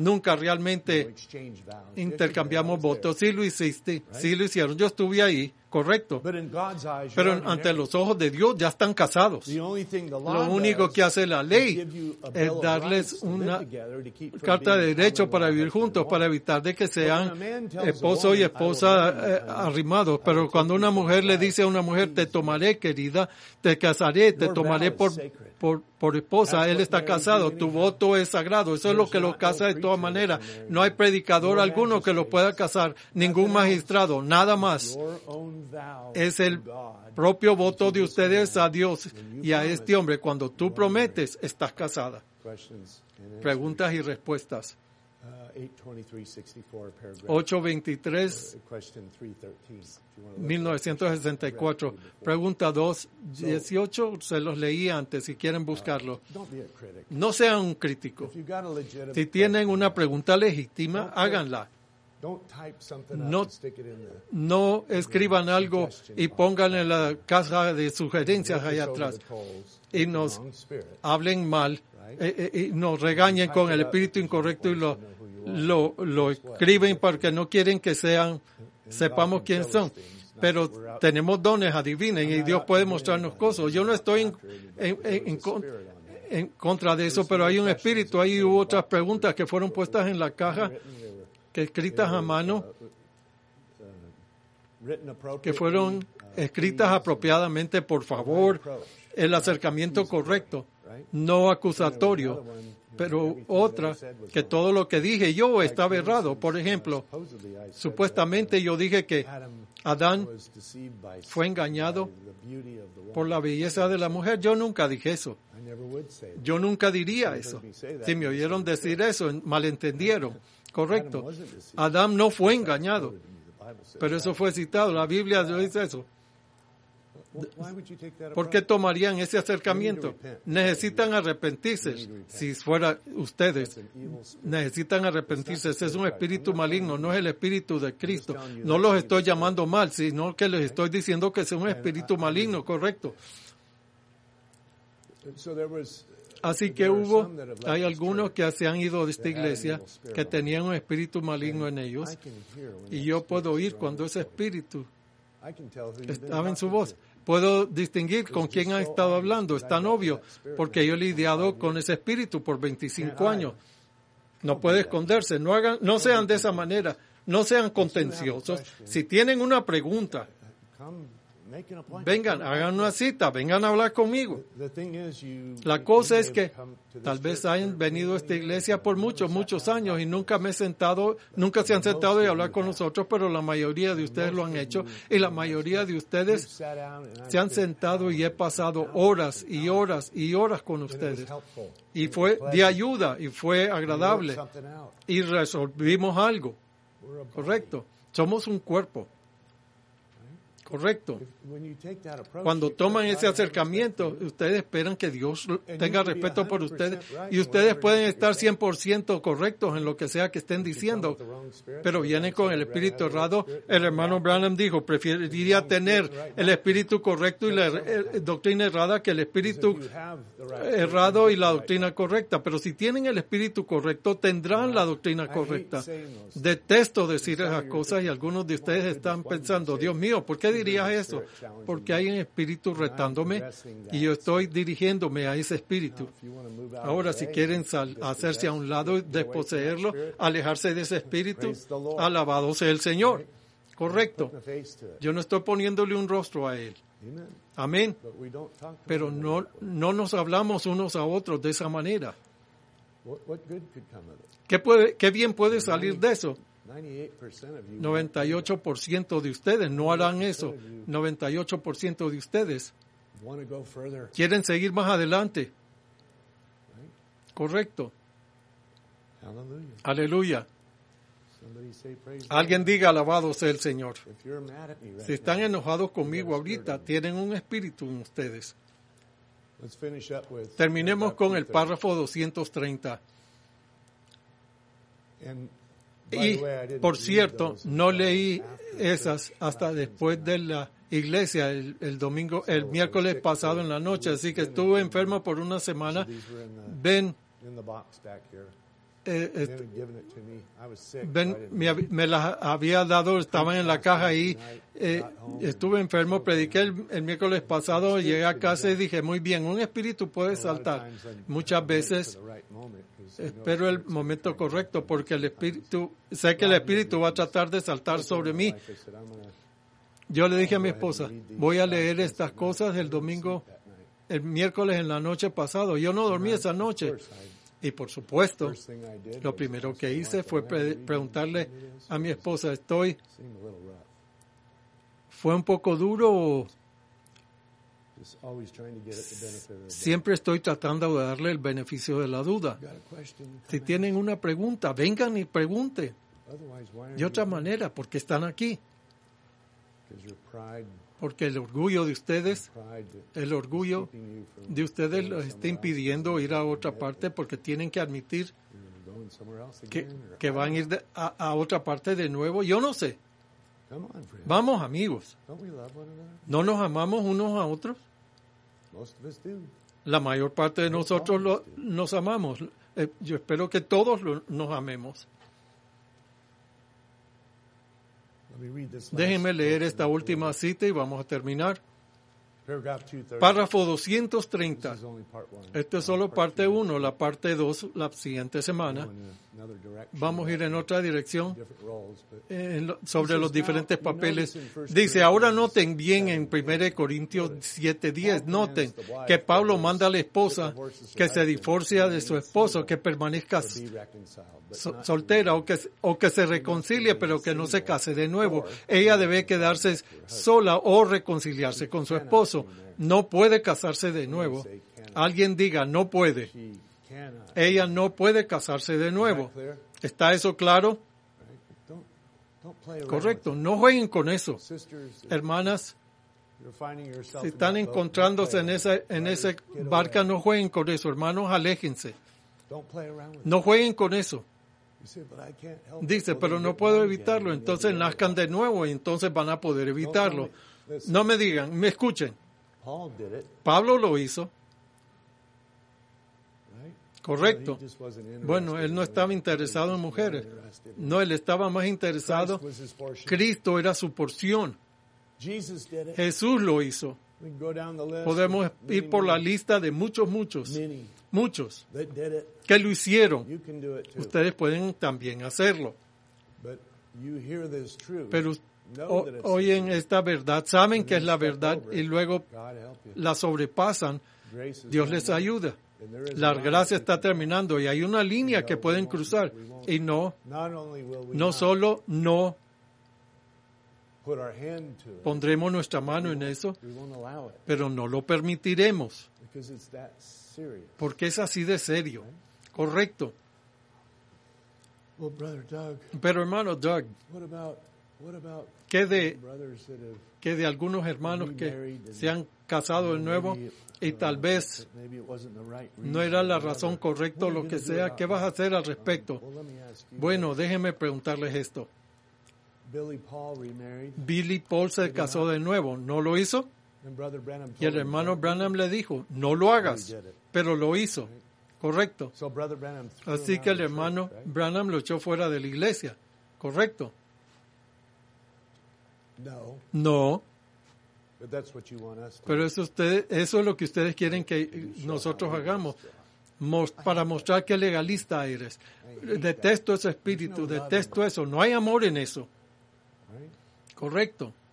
realmente intercambiamos votos. Sí lo hiciste, sí lo hicieron. Yo estuve ahí, correcto. But in God's eyes, Pero you're ante married. los ojos de Dios ya están casados. The only thing the law Lo único does que hace la is ley give you a es bill of darles rights to live una together to keep from carta de being derecho common para law vivir husband and juntos, para wife. evitar de que sean But when a man tells a esposo y woman, "I will esposa marry you, honey, arrimados. I Pero will cuando take una you for mujer a le wife, dice a una mujer, te please, tomaré, querida, te casaré, te your tomaré vow is sacred. por esposa, That's él what está marriage casado, is tu anyhow. voto es sagrado, eso es lo There's que lo not casa no de todas preacher maneras. that can marry No hay you. predicador No alguno que lo pueda magistrate. casar, ningún Nothing else. magistrado, nada más. Your own vow Es to el God propio voto to de this ustedes man. a Dios When you y a promise, este hombre. Cuando tú you are prometes, estás casada. Questions and answers. Preguntas y respuestas. 823-64, paragraph. 823, Question 313. If you want to look 1964. Pregunta 218, se los leí antes, si quieren buscarlo. Don't be a critic. No sean un crítico. If you got a legitimate Si tienen question, una pregunta legítima, háganla. don't type something No- up and stick it in the No escriban algo y pongan en la caja de sugerencias allá atrás. Y nos hablen mal, y nos regañen con el espíritu incorrecto y lo escriben porque no quieren que sepamos quiénes son. Pero tenemos dones, adivinen, y Dios puede mostrarnos cosas. Yo no estoy en contra de eso, pero hay un espíritu. Ahí hubo otras preguntas que fueron puestas en la caja, que escritas a mano, que fueron escritas apropiadamente, por favor, el acercamiento correcto, no acusatorio. Pero otra, que todo lo que dije yo estaba errado. Por ejemplo, supuestamente yo dije que Adán fue engañado por la belleza de la mujer. Yo nunca dije eso. Yo nunca diría eso. Si me oyeron decir eso, malentendieron. Correcto. Adán no fue engañado. Pero eso fue citado. La Biblia dice eso. ¿Por qué tomarían ese acercamiento? Necesitan arrepentirse. Si fuera ustedes, necesitan arrepentirse. Ese es un espíritu maligno, no es el espíritu de Cristo. No los estoy llamando mal, sino que les estoy diciendo que es un espíritu maligno, correcto. Así que hay algunos que se han ido de esta iglesia que tenían un espíritu maligno en ellos. Y yo puedo oír cuando ese espíritu estaba en su voz. Puedo distinguir con quién han estado hablando. Es tan obvio, porque yo he lidiado con ese espíritu por 25 años. No puede esconderse. No sean de esa manera. No sean contenciosos. Si tienen una pregunta, vengan, hagan una cita, vengan a hablar conmigo. La cosa es que tal vez hayan venido a esta iglesia por muchos años y nunca se han sentado y hablar con nosotros, pero la mayoría de ustedes lo han hecho y la mayoría de ustedes se han sentado y he pasado horas y horas y horas con ustedes. Y fue de ayuda y fue agradable y resolvimos algo. Correcto. Somos un cuerpo. Correcto. Cuando toman ese acercamiento, ustedes esperan que Dios tenga respeto por ustedes y ustedes pueden estar 100% correctos en lo que sea que estén diciendo, pero vienen con el espíritu errado. El hermano Branham dijo, preferiría tener el espíritu correcto y la doctrina errada que el espíritu errado y la doctrina correcta. Pero si tienen el espíritu correcto, tendrán la doctrina correcta. Detesto decir esas cosas y algunos de ustedes están pensando, Dios mío, ¿por qué dirías eso? Porque hay un espíritu retándome y yo estoy dirigiéndome a ese espíritu. Ahora, si quieren hacerse a un lado y desposeerlo, alejarse de ese espíritu, alabado sea el Señor. Correcto. Yo no estoy poniéndole un rostro a él. Amén. Pero no nos hablamos unos a otros de esa manera. ¿Qué bien puede salir de eso? 98% de ustedes no harán eso. 98% de ustedes quieren seguir más adelante. Correcto. Aleluya. Alguien diga, alabado sea el Señor. Si están enojados conmigo ahorita, tienen un espíritu en ustedes. Terminemos con el párrafo 230. Y, por cierto, no leí esas hasta después de la iglesia el miércoles pasado en la noche, así que estuve enfermo por una semana. Ven me las había dado, estaban en la caja ahí. Estuve enfermo, prediqué el miércoles pasado, llegué a casa y dije, muy bien, un espíritu puede saltar. Muchas veces espero el momento correcto porque sé que el espíritu va a tratar de saltar sobre mí. Yo le dije a mi esposa, voy a leer estas cosas el miércoles en la noche pasado. Yo no dormí esa noche. Y por supuesto, lo primero que hice fue preguntarle a mi esposa, ¿fue un poco duro o siempre estoy tratando de darle el beneficio de la duda? Si tienen una pregunta, vengan y pregunten. De otra manera, ¿por qué están aquí? Porque el orgullo de ustedes los está impidiendo ir a otra parte porque tienen que admitir que van a ir a otra parte de nuevo. Yo no sé. Vamos, amigos. ¿No nos amamos unos a otros? La mayor parte de nosotros nos amamos. Yo espero que todos nos amemos. Déjenme leer esta última cita y vamos a terminar. Párrafo 230. Esto es solo parte 1, la parte 2 la siguiente semana. Vamos a ir en otra dirección sobre los diferentes papeles. Dice, ahora noten bien en 1 Corintios 7:10, noten que Pablo manda a la esposa que se divorcia de su esposo, que permanezca soltera o que se reconcilie, pero que no se case de nuevo. Ella debe quedarse sola o reconciliarse con su esposo. No puede casarse de nuevo. Alguien diga, no puede. Ella no puede casarse de nuevo. ¿Está eso claro? Correcto. No jueguen con eso. Hermanas, si están encontrándose en esa barca, no jueguen con eso. Hermanos, aléjense. No jueguen con eso. Dice, pero no puedo evitarlo. Entonces nazcan de nuevo y entonces van a poder evitarlo. No me digan, me escuchen. Pablo lo hizo. Correcto. Bueno, él no estaba interesado en mujeres. No, él estaba más interesado. Cristo era su porción. Jesús lo hizo. Podemos ir por la lista de muchos que lo hicieron. Ustedes pueden también hacerlo. Pero oyen esta verdad, saben que es la verdad y luego la sobrepasan. Dios les ayuda. La gracia está terminando y hay una línea que pueden cruzar y no solo no pondremos nuestra mano en eso, pero no lo permitiremos porque es así de serio. Correcto. Pero hermano Doug, ¿qué de algunos hermanos que se han casado de nuevo y tal vez no era la razón correcta o lo que sea? ¿Qué vas a hacer al respecto? Bueno, déjenme preguntarles esto. Billy Paul se casó de nuevo, ¿no lo hizo? Y el hermano Branham le dijo, no lo hagas, pero lo hizo. Correcto. Así que el hermano Branham lo echó fuera de la iglesia. Correcto. No. Pero eso es lo que ustedes quieren que nosotros hagamos. Para mostrar qué legalista eres. Detesto ese espíritu, detesto eso. No hay amor en eso. Correcto.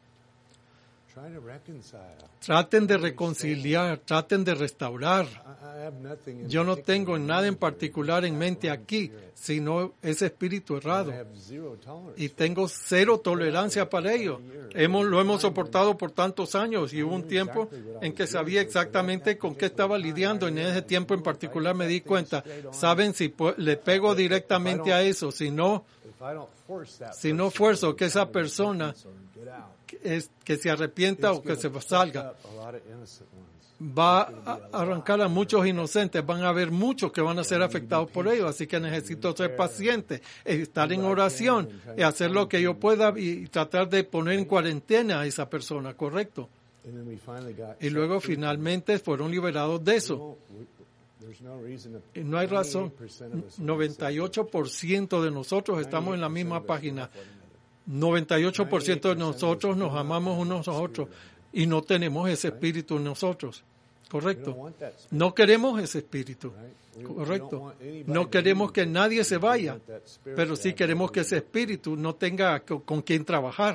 Traten de reconciliar, traten de restaurar. Yo no tengo nada en particular en mente aquí, sino ese espíritu errado. Y tengo cero tolerancia para ello. Lo hemos soportado por tantos años y hubo un tiempo en que sabía exactamente con qué estaba lidiando. En ese tiempo en particular me di cuenta, saben, si le pego directamente a eso, si no fuerzo que esa persona que se arrepienta o que se salga, va a arrancar a muchos inocentes, van a haber muchos que van a ser afectados por ello, así que necesito ser paciente, estar en oración y hacer lo que yo pueda y tratar de poner en cuarentena a esa persona, ¿correcto? Y luego finalmente fueron liberados de eso. Y no hay razón. 98% de nosotros estamos en la misma página. 98% de nosotros nos amamos unos a otros y no tenemos ese espíritu en nosotros. Correcto. No queremos ese espíritu. Correcto. No queremos que nadie se vaya, pero sí queremos que ese espíritu no tenga con quién trabajar.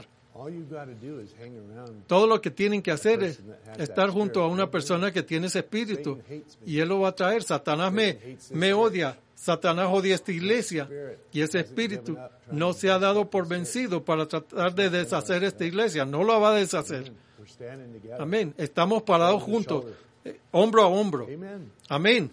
Todo lo que tienen que hacer es estar junto a una persona que tiene ese espíritu y él lo va a traer. Satanás me odia. Satanás odia esta iglesia y ese espíritu no se ha dado por vencido para tratar de deshacer esta iglesia. No la va a deshacer. Amén. Estamos parados juntos, hombro a hombro. Amén.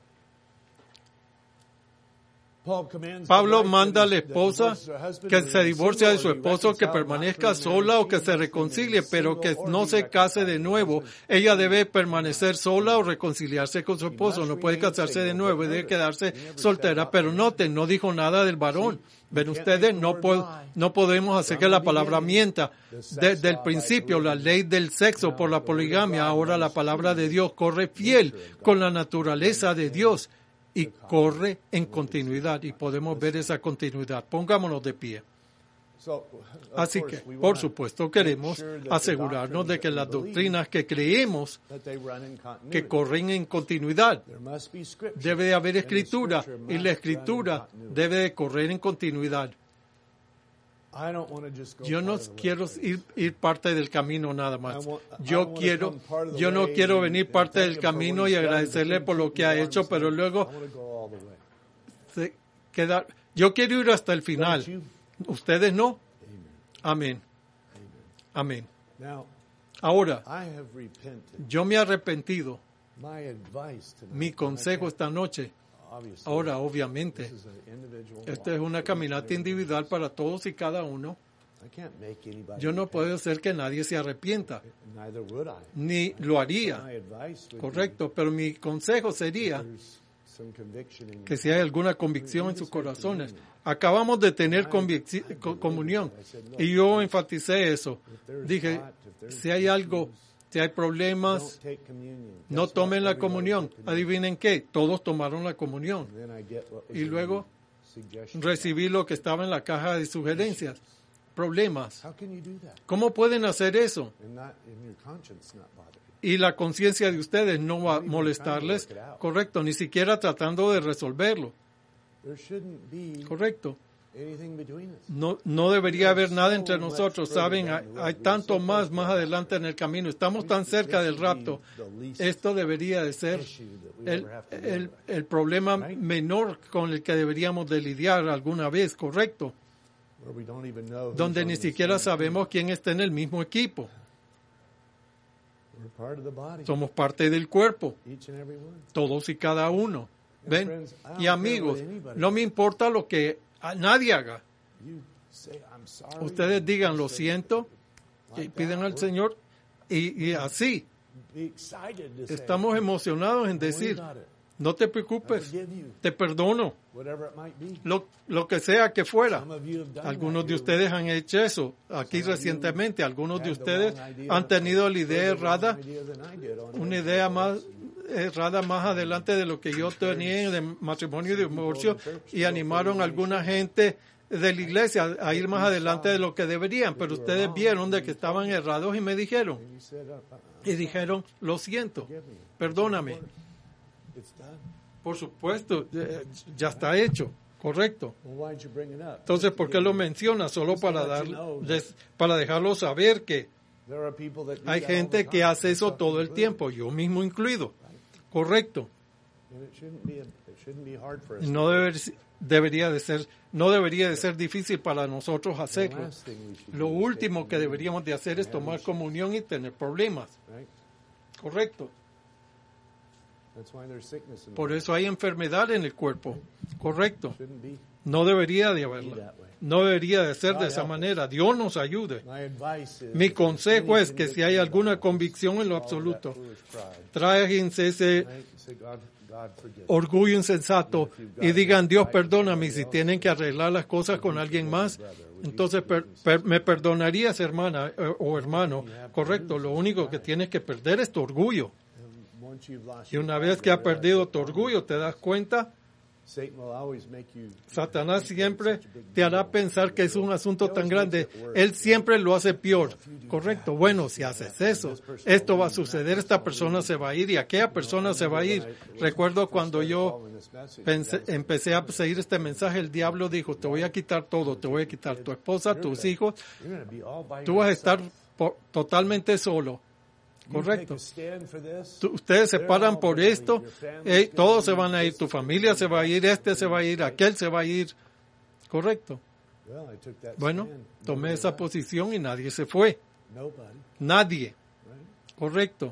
Pablo manda a la esposa que se divorcie de su esposo, que permanezca sola o que se reconcilie, pero que no se case de nuevo. Ella debe permanecer sola o reconciliarse con su esposo. No puede casarse de nuevo, debe quedarse soltera. Pero noten, no dijo nada del varón. Ven ustedes, no podemos hacer que la palabra mienta. Desde el principio, la ley del sexo por la poligamia, ahora la palabra de Dios corre fiel con la naturaleza de Dios. Y corre en continuidad, y podemos ver esa continuidad. Pongámonos de pie. Así que, por supuesto, queremos asegurarnos de que las doctrinas que creemos que corren en continuidad, debe de haber escritura, y la escritura debe de correr en continuidad. Yo no quiero ir parte del camino nada más. Yo no quiero venir parte del camino y agradecerle por lo que ha hecho, pero luego yo quiero ir hasta el final. ¿Ustedes no? Amén. Amén. Ahora, yo me he arrepentido. Mi consejo esta noche. Ahora, obviamente, esta es una caminata individual para todos y cada uno. Yo no puedo hacer que nadie se arrepienta, ni lo haría. Correcto, pero mi consejo sería que si hay alguna convicción en sus corazones. Acabamos de tener comunión y yo enfaticé eso. Dije, si hay algo, si hay problemas, no tomen la comunión. Adivinen qué, todos tomaron la comunión. Y luego recibí lo que estaba en la caja de sugerencias. Problemas. ¿Cómo pueden hacer eso? Y la conciencia de ustedes no va a molestarles. Correcto, ni siquiera tratando de resolverlo. Correcto. No debería haber nada entre nosotros, ¿saben? Hay tanto más adelante en el camino. Estamos tan cerca del rapto. Esto debería de ser el problema menor con el que deberíamos de lidiar alguna vez, ¿correcto? Donde ni siquiera sabemos quién está en el mismo equipo. Somos parte del cuerpo, todos y cada uno. ¿Ven? Y amigos, no me importa lo que nadie haga. Ustedes digan, lo siento, y piden al Señor, y así. Estamos emocionados en decir, no te preocupes, te perdono, lo que sea que fuera. Algunos de ustedes han hecho eso aquí recientemente. Algunos de ustedes han tenido la idea errada, una idea más errada más adelante de lo que yo tenía de matrimonio y divorcio, y animaron a alguna gente de la iglesia a ir más adelante de lo que deberían, pero ustedes vieron de que estaban errados y me dijeron, lo siento, perdóname. Por supuesto, ya está hecho, correcto. Entonces, ¿por qué lo menciona? Solo para dejarlo saber que hay gente que hace eso todo el tiempo, yo mismo incluido. Correcto. No debería de ser difícil para nosotros hacerlo. Lo último que deberíamos de hacer es tomar comunión y tener problemas. Correcto. Por eso hay enfermedad en el cuerpo. Correcto. No debería de haberla. No debería de ser de esa manera. Dios nos ayude. Mi consejo es que si hay alguna convicción en lo absoluto, tráiganse ese orgullo insensato y digan, Dios, perdóname. Si tienen que arreglar las cosas con alguien más, entonces me perdonarías, hermana o hermano. Correcto. Lo único que tienes que perder es tu orgullo. Y una vez que has perdido tu orgullo, te das cuenta, Satanás siempre te hará pensar que es un asunto tan grande. Él siempre lo hace peor. Correcto. Bueno, si haces eso, esto va a suceder, esta persona se va a ir y aquella persona se va a ir. Recuerdo cuando yo empecé a seguir este mensaje, el diablo dijo, te voy a quitar todo, te voy a quitar tu esposa, tus hijos, tú vas a estar totalmente solo. Correcto. Ustedes se paran por esto, todos se van a ir, tu familia se va a ir, este se va a ir, aquel se va a ir. Correcto. Bueno, tomé esa posición y nadie se fue. Nadie. Correcto.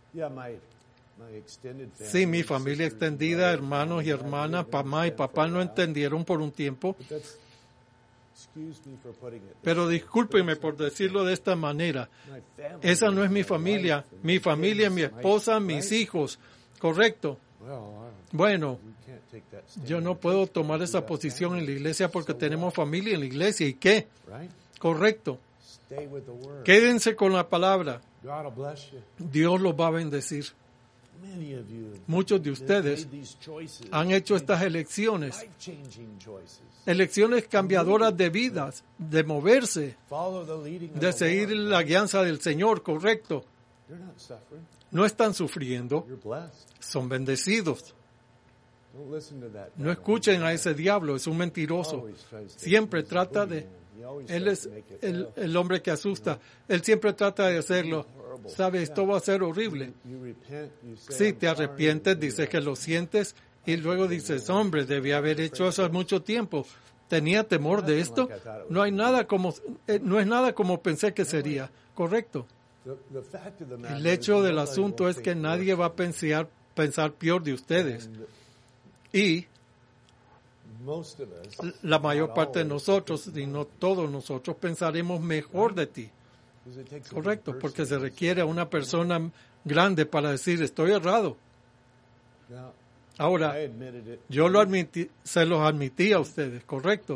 Sí, mi familia extendida, hermanos y hermanas, mamá y papá no entendieron por un tiempo. Pero discúlpeme por decirlo de esta manera. Esa no es mi familia. Mi familia, mi esposa, mis hijos. Correcto. Bueno, yo no puedo tomar esa posición en la iglesia porque tenemos familia en la iglesia. ¿Y qué? Correcto. Quédense con la palabra. Dios los va a bendecir. Muchos de ustedes han hecho estas elecciones cambiadoras de vidas, de moverse, de seguir la guianza del Señor, correcto. No están sufriendo, son bendecidos. No escuchen a ese diablo, es un mentiroso. Siempre trata de... Él es el hombre que asusta. Él siempre trata de hacerlo. ¿Sabe? Esto va a ser horrible. Sí, te arrepientes, dices que lo sientes y luego dices, hombre, debí haber hecho eso hace mucho tiempo. ¿Tenía temor de esto? No es nada como pensé que sería. Correcto. El hecho del asunto es que nadie va a pensar peor de ustedes. Y la mayor parte de nosotros, y no todos nosotros, pensaremos mejor de ti. Correcto, porque se requiere una persona grande para decir, estoy errado. Ahora, yo se los admití a ustedes, correcto.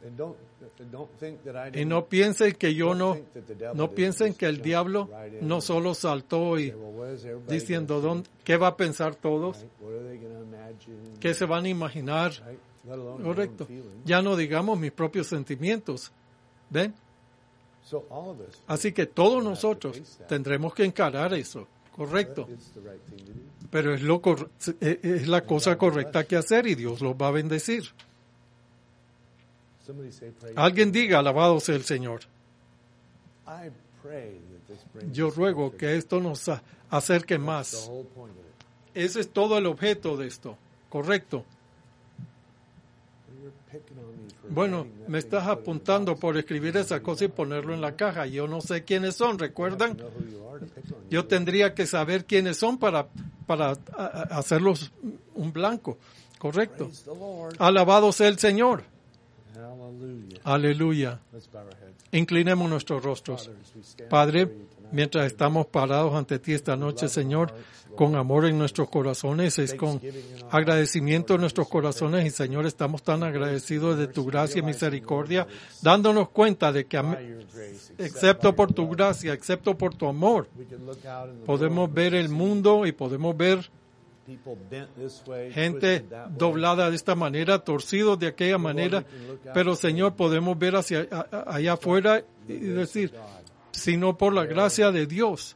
Y no piensen que no piensen que el diablo no solo saltó y diciendo, ¿qué va a pensar todos? ¿Qué se van a imaginar? Correcto. Ya no digamos mis propios sentimientos. ¿Ven? Así que todos nosotros tendremos que encarar eso, correcto. Pero es la cosa correcta que hacer y Dios los va a bendecir. Alguien diga, alabado sea el Señor. Yo ruego que esto nos acerque más. Ese es todo el objeto de esto, correcto. Bueno, me estás apuntando por escribir esa cosa y ponerlo en la caja. Yo no sé quiénes son, ¿recuerdan? Yo tendría que saber quiénes son para hacerlos un blanco, ¿correcto? Alabado sea el Señor. Aleluya. Inclinemos nuestros rostros. Padre, mientras estamos parados ante ti esta noche, Señor, con amor en nuestros corazones, es con agradecimiento en nuestros corazones y, Señor, estamos tan agradecidos de tu gracia y misericordia, dándonos cuenta de que, excepto por tu gracia, excepto por tu amor, podemos ver el mundo y podemos ver gente doblada de esta manera, torcidos de aquella manera, pero, Señor, podemos ver hacia allá afuera y decir, sino por la gracia de Dios,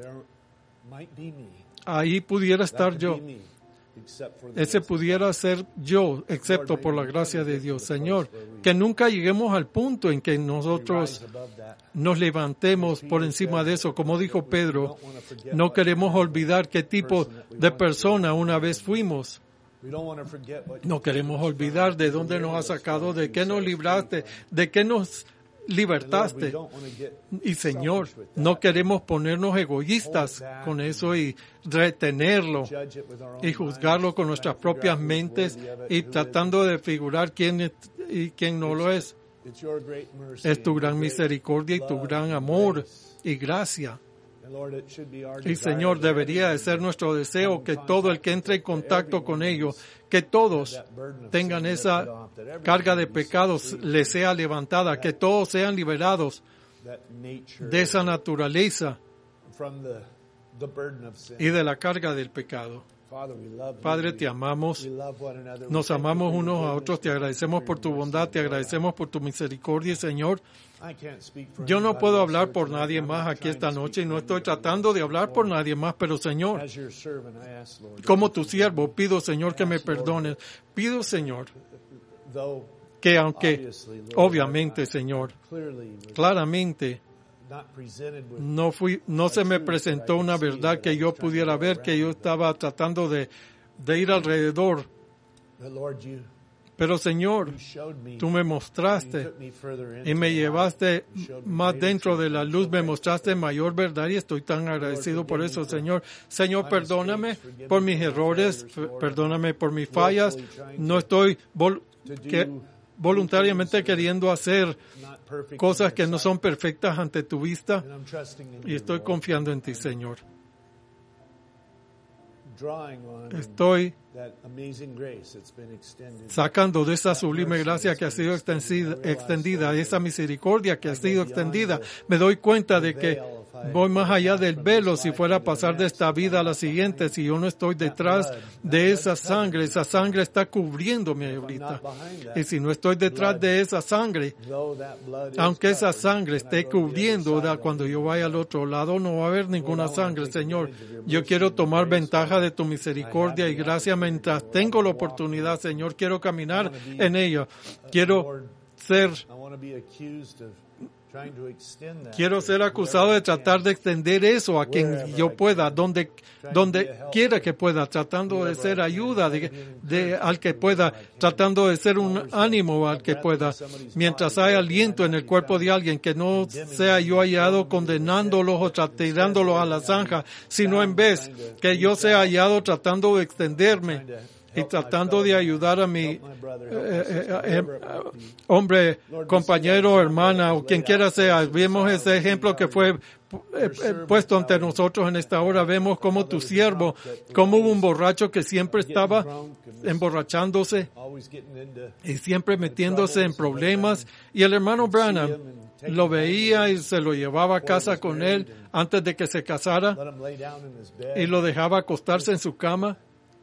ahí pudiera estar yo. Ese pudiera ser yo, excepto por la gracia de Dios. Señor, que nunca lleguemos al punto en que nosotros nos levantemos por encima de eso. Como dijo Pedro, no queremos olvidar qué tipo de persona una vez fuimos. No queremos olvidar de dónde nos has sacado, de qué nos libraste, de qué nos libertaste. Y, Señor, no queremos ponernos egoístas con eso y retenerlo y juzgarlo con nuestras propias mentes y tratando de figurar quién es y quién no lo es. Es tu gran misericordia y tu gran amor y gracia. Y, Señor, debería de ser nuestro deseo que todo el que entre en contacto con ellos, que todos tengan esa carga de pecados, les sea levantada, que todos sean liberados de esa naturaleza, the burden of sin. y de la carga del pecado. Father, we love you. Padre, te amamos, We love one another. We nos thank you amamos for your unos a goodness, otros, te agradecemos por tu bondad, te agradecemos por tu misericordia, Señor. I can't speak for Yo no anybody puedo else hablar here por tonight. nadie I'm más not aquí trying esta to noche speak y no for estoy anybody tratando de else. hablar por nadie más, pero Señor, As your servant, I ask, Lord, como tu siervo, pido, Señor, que me perdones. Pido, Señor, though que aunque obviously, Lord, obviamente, Señor, clearly was claramente not presented with no se me presentó una verdad que yo pudiera ver, que yo estaba tratando de ir alrededor. the Lord, you Pero Señor, showed me, tú me you mostraste took me further into y me the light. llevaste You showed me más greater dentro de truth. la I'm luz, so me grateful. mostraste mayor verdad y estoy tan agradecido por eso, Señor. Señor, perdóname por mis errores, perdóname por mis fallas. No estoy voluntariamente queriendo hacer Not perfect cosas in que your no sight, son perfectas ante tu vista and I'm trusting in y you, estoy Lord. confiando en ti, Señor. Drawing on Estoy that amazing grace that's been extended. sacando de esa sublime gracia que ha sido extendida, esa misericordia que ha sido extendida. Me doy cuenta de que voy más allá del velo si fuera a pasar de esta vida a la siguiente, si yo no estoy detrás de esa sangre está cubriéndome ahorita. Y si no estoy detrás de esa sangre, Though that blood is aunque esa covered, sangre when I esté go to the other cubriendo, side, cuando yo vaya al otro lado no va a haber ninguna sangre, Señor. Yo quiero tomar ventaja de tu misericordia y gracia mientras tengo la oportunidad, Señor. Quiero caminar en ella. Quiero ser I want to be accused of trying to extend that. Quiero ser grace acusado de wherever I tratar can. de extender eso a quien yo pueda, donde quiera que pueda, tratando de ser ayuda al que pueda, tratando de ser un ánimo al que pueda. Mientras hay aliento en el cuerpo de alguien, que no sea yo hallado condenándolos o tirándolos a la zanja, sino en vez que yo sea hallado tratando de extenderme y tratando de ayudar a mi hombre, compañero, hermana o quien quiera sea. Vemos ese ejemplo que fue puesto ante nosotros en esta hora. Vemos como tu siervo, como hubo un borracho que siempre estaba emborrachándose Always getting into y siempre metiéndose en problemas. Y el hermano Branham lo veía y se lo llevaba a casa con él antes de que se casara let him lay down in his bed, y lo dejaba acostarse en su cama,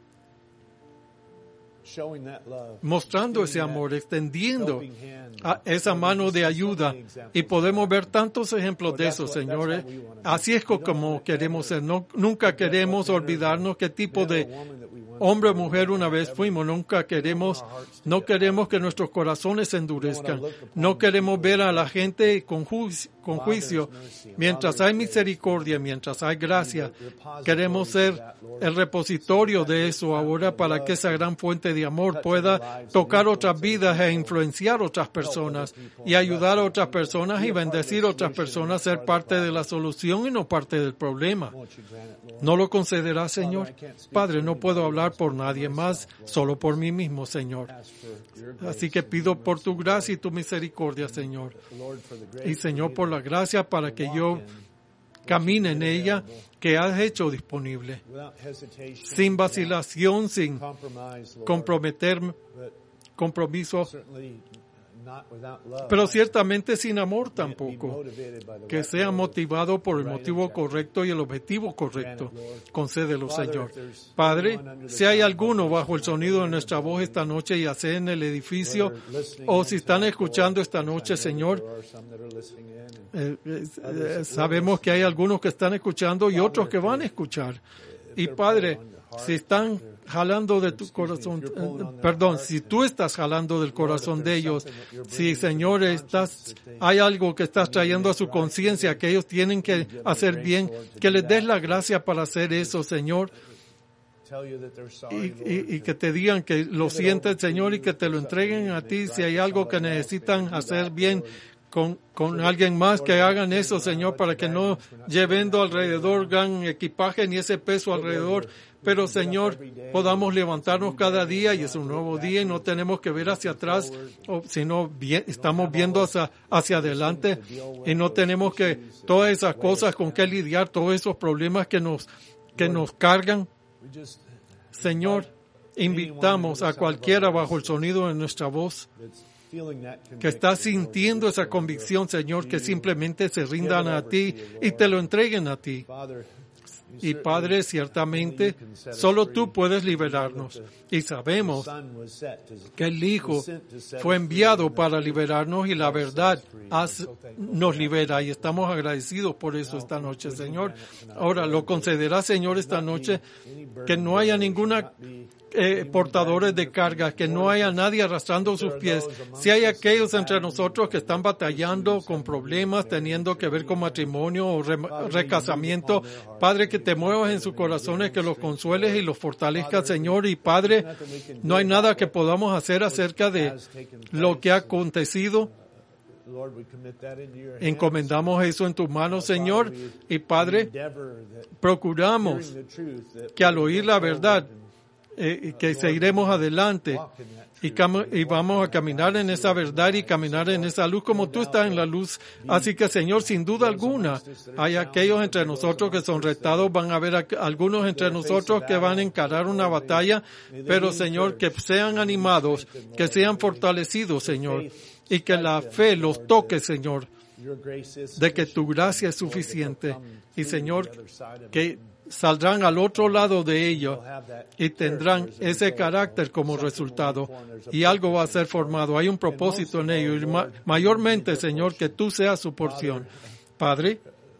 showing that love, mostrando ese amor, extendiendo helping hand. a esa mano de ayuda. Y podemos ver tantos ejemplos de eso, señores. Así es como queremos ser. Nunca queremos olvidarnos qué tipo de hombre o mujer una vez fuimos. No queremos que nuestros corazones se endurezcan. No queremos ver a la gente con juicio. Mientras hay misericordia, mientras hay gracia, queremos ser el repositorio de eso ahora para que esa gran fuente de amor pueda tocar otras vidas e influenciar otras personas y ayudar a otras personas y bendecir a otras personas, ser parte de la solución y no parte del problema. ¿No lo concederá, Señor? Padre, no puedo hablar por nadie más, solo por mí mismo, Señor. Así que pido por tu gracia y tu misericordia, Señor. Y, Señor, por la gracia para que yo camine en ella que has hecho disponible, sin vacilación, sin compromiso, pero ciertamente sin amor tampoco, que sea motivado por el motivo correcto y el objetivo correcto. Concédelo, Señor. Padre, si hay alguno bajo el sonido de nuestra voz esta noche, ya sea en el edificio o si están escuchando esta noche, Señor, sabemos que hay algunos que están escuchando y otros que van a escuchar. Y Padre, si están jalando de tu corazón, si tú estás jalando del corazón de ellos, si, Señor, hay algo que estás trayendo a su conciencia que ellos tienen que hacer bien, que les des la gracia para hacer eso, Señor, y que te digan que lo sienten, Señor, y que te lo entreguen a ti. Si hay algo que necesitan hacer bien con alguien más, que hagan eso, Señor, para que no llevando alrededor gran equipaje ni ese peso alrededor. Pero, Señor, podamos levantarnos cada día y es un nuevo día y no tenemos que ver hacia atrás, sino estamos viendo hacia adelante y no tenemos que todas esas cosas con que lidiar, todos esos problemas que nos cargan. Señor, invitamos a cualquiera bajo el sonido de nuestra voz que está sintiendo esa convicción, Señor, que simplemente se rindan a ti y te lo entreguen a ti. Y Padre, ciertamente, solo tú puedes liberarnos. Y sabemos que el Hijo fue enviado para liberarnos y la verdad nos libera. Y estamos agradecidos por eso esta noche, Señor. Ahora, lo concederá, Señor, esta noche, que no haya ninguna portadores de cargas, que no haya nadie arrastrando sus pies. Si hay aquellos entre nosotros que están batallando con problemas, teniendo que ver con matrimonio o recasamiento, Padre, que te muevas en sus corazones, que los consueles y los fortalezcas, Señor. Y Padre, no hay nada que podamos hacer acerca de lo que ha acontecido. Encomendamos eso en tus manos, Señor. Y Padre, procuramos que al oír la verdad, que seguiremos adelante y vamos a caminar en esa verdad y caminar en esa luz como tú estás en la luz. Así que, Señor, sin duda alguna, hay aquellos entre nosotros que son retados, van a haber algunos entre nosotros que van a encarar una batalla, pero, Señor, que sean animados, que sean fortalecidos, Señor, y que la fe los toque, Señor, de que tu gracia es suficiente. Y, Señor, que saldrán al otro lado de ello y tendrán ese carácter como resultado y algo va a ser formado. Hay un propósito en ello y mayormente, Señor, que tú seas su porción. Padre,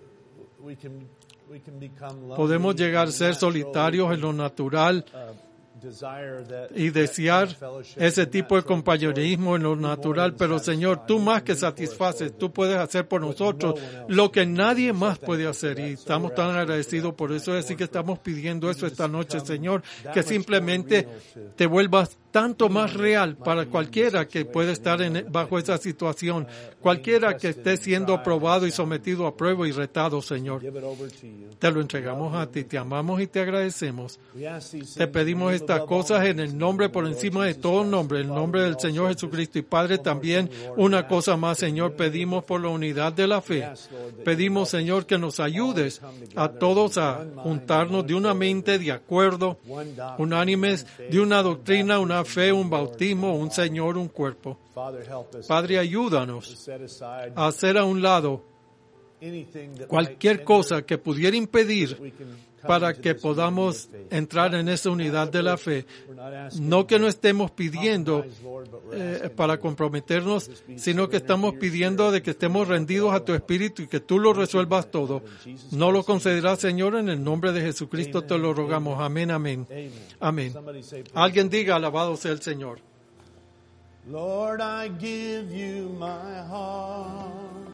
podemos llegar a ser solitarios en lo natural y desear ese tipo de compañerismo en lo natural, pero Señor, tú más que satisfaces, tú puedes hacer por nosotros lo que nadie más puede hacer y estamos tan agradecidos por eso, así que estamos pidiendo eso esta noche, Señor, que simplemente te vuelvas tanto más real para cualquiera que puede estar bajo esa situación, cualquiera que esté siendo probado y sometido a prueba y retado, Señor. Te lo entregamos a ti, te amamos y te agradecemos. Te pedimos estas cosas en el nombre por encima de todo nombre, el nombre del Señor Jesucristo. Y Padre, también una cosa más, Señor, pedimos por la unidad de la fe. Pedimos, Señor, que nos ayudes a todos a juntarnos de una mente de acuerdo, unánimes, de una doctrina, una fe, un bautismo, un Señor, un cuerpo. Padre, ayúdanos a hacer a un lado cualquier cosa que pudiera impedir para que podamos entrar en esa unidad de la fe. No que no estemos pidiendo para comprometernos, sino que estamos pidiendo de que estemos rendidos a tu Espíritu y que tú lo resuelvas todo. No lo concederás, Señor, en el nombre de Jesucristo te lo rogamos. Amén, amén. Amén. Alguien diga, alabado sea el Señor. Lord, I give you my heart.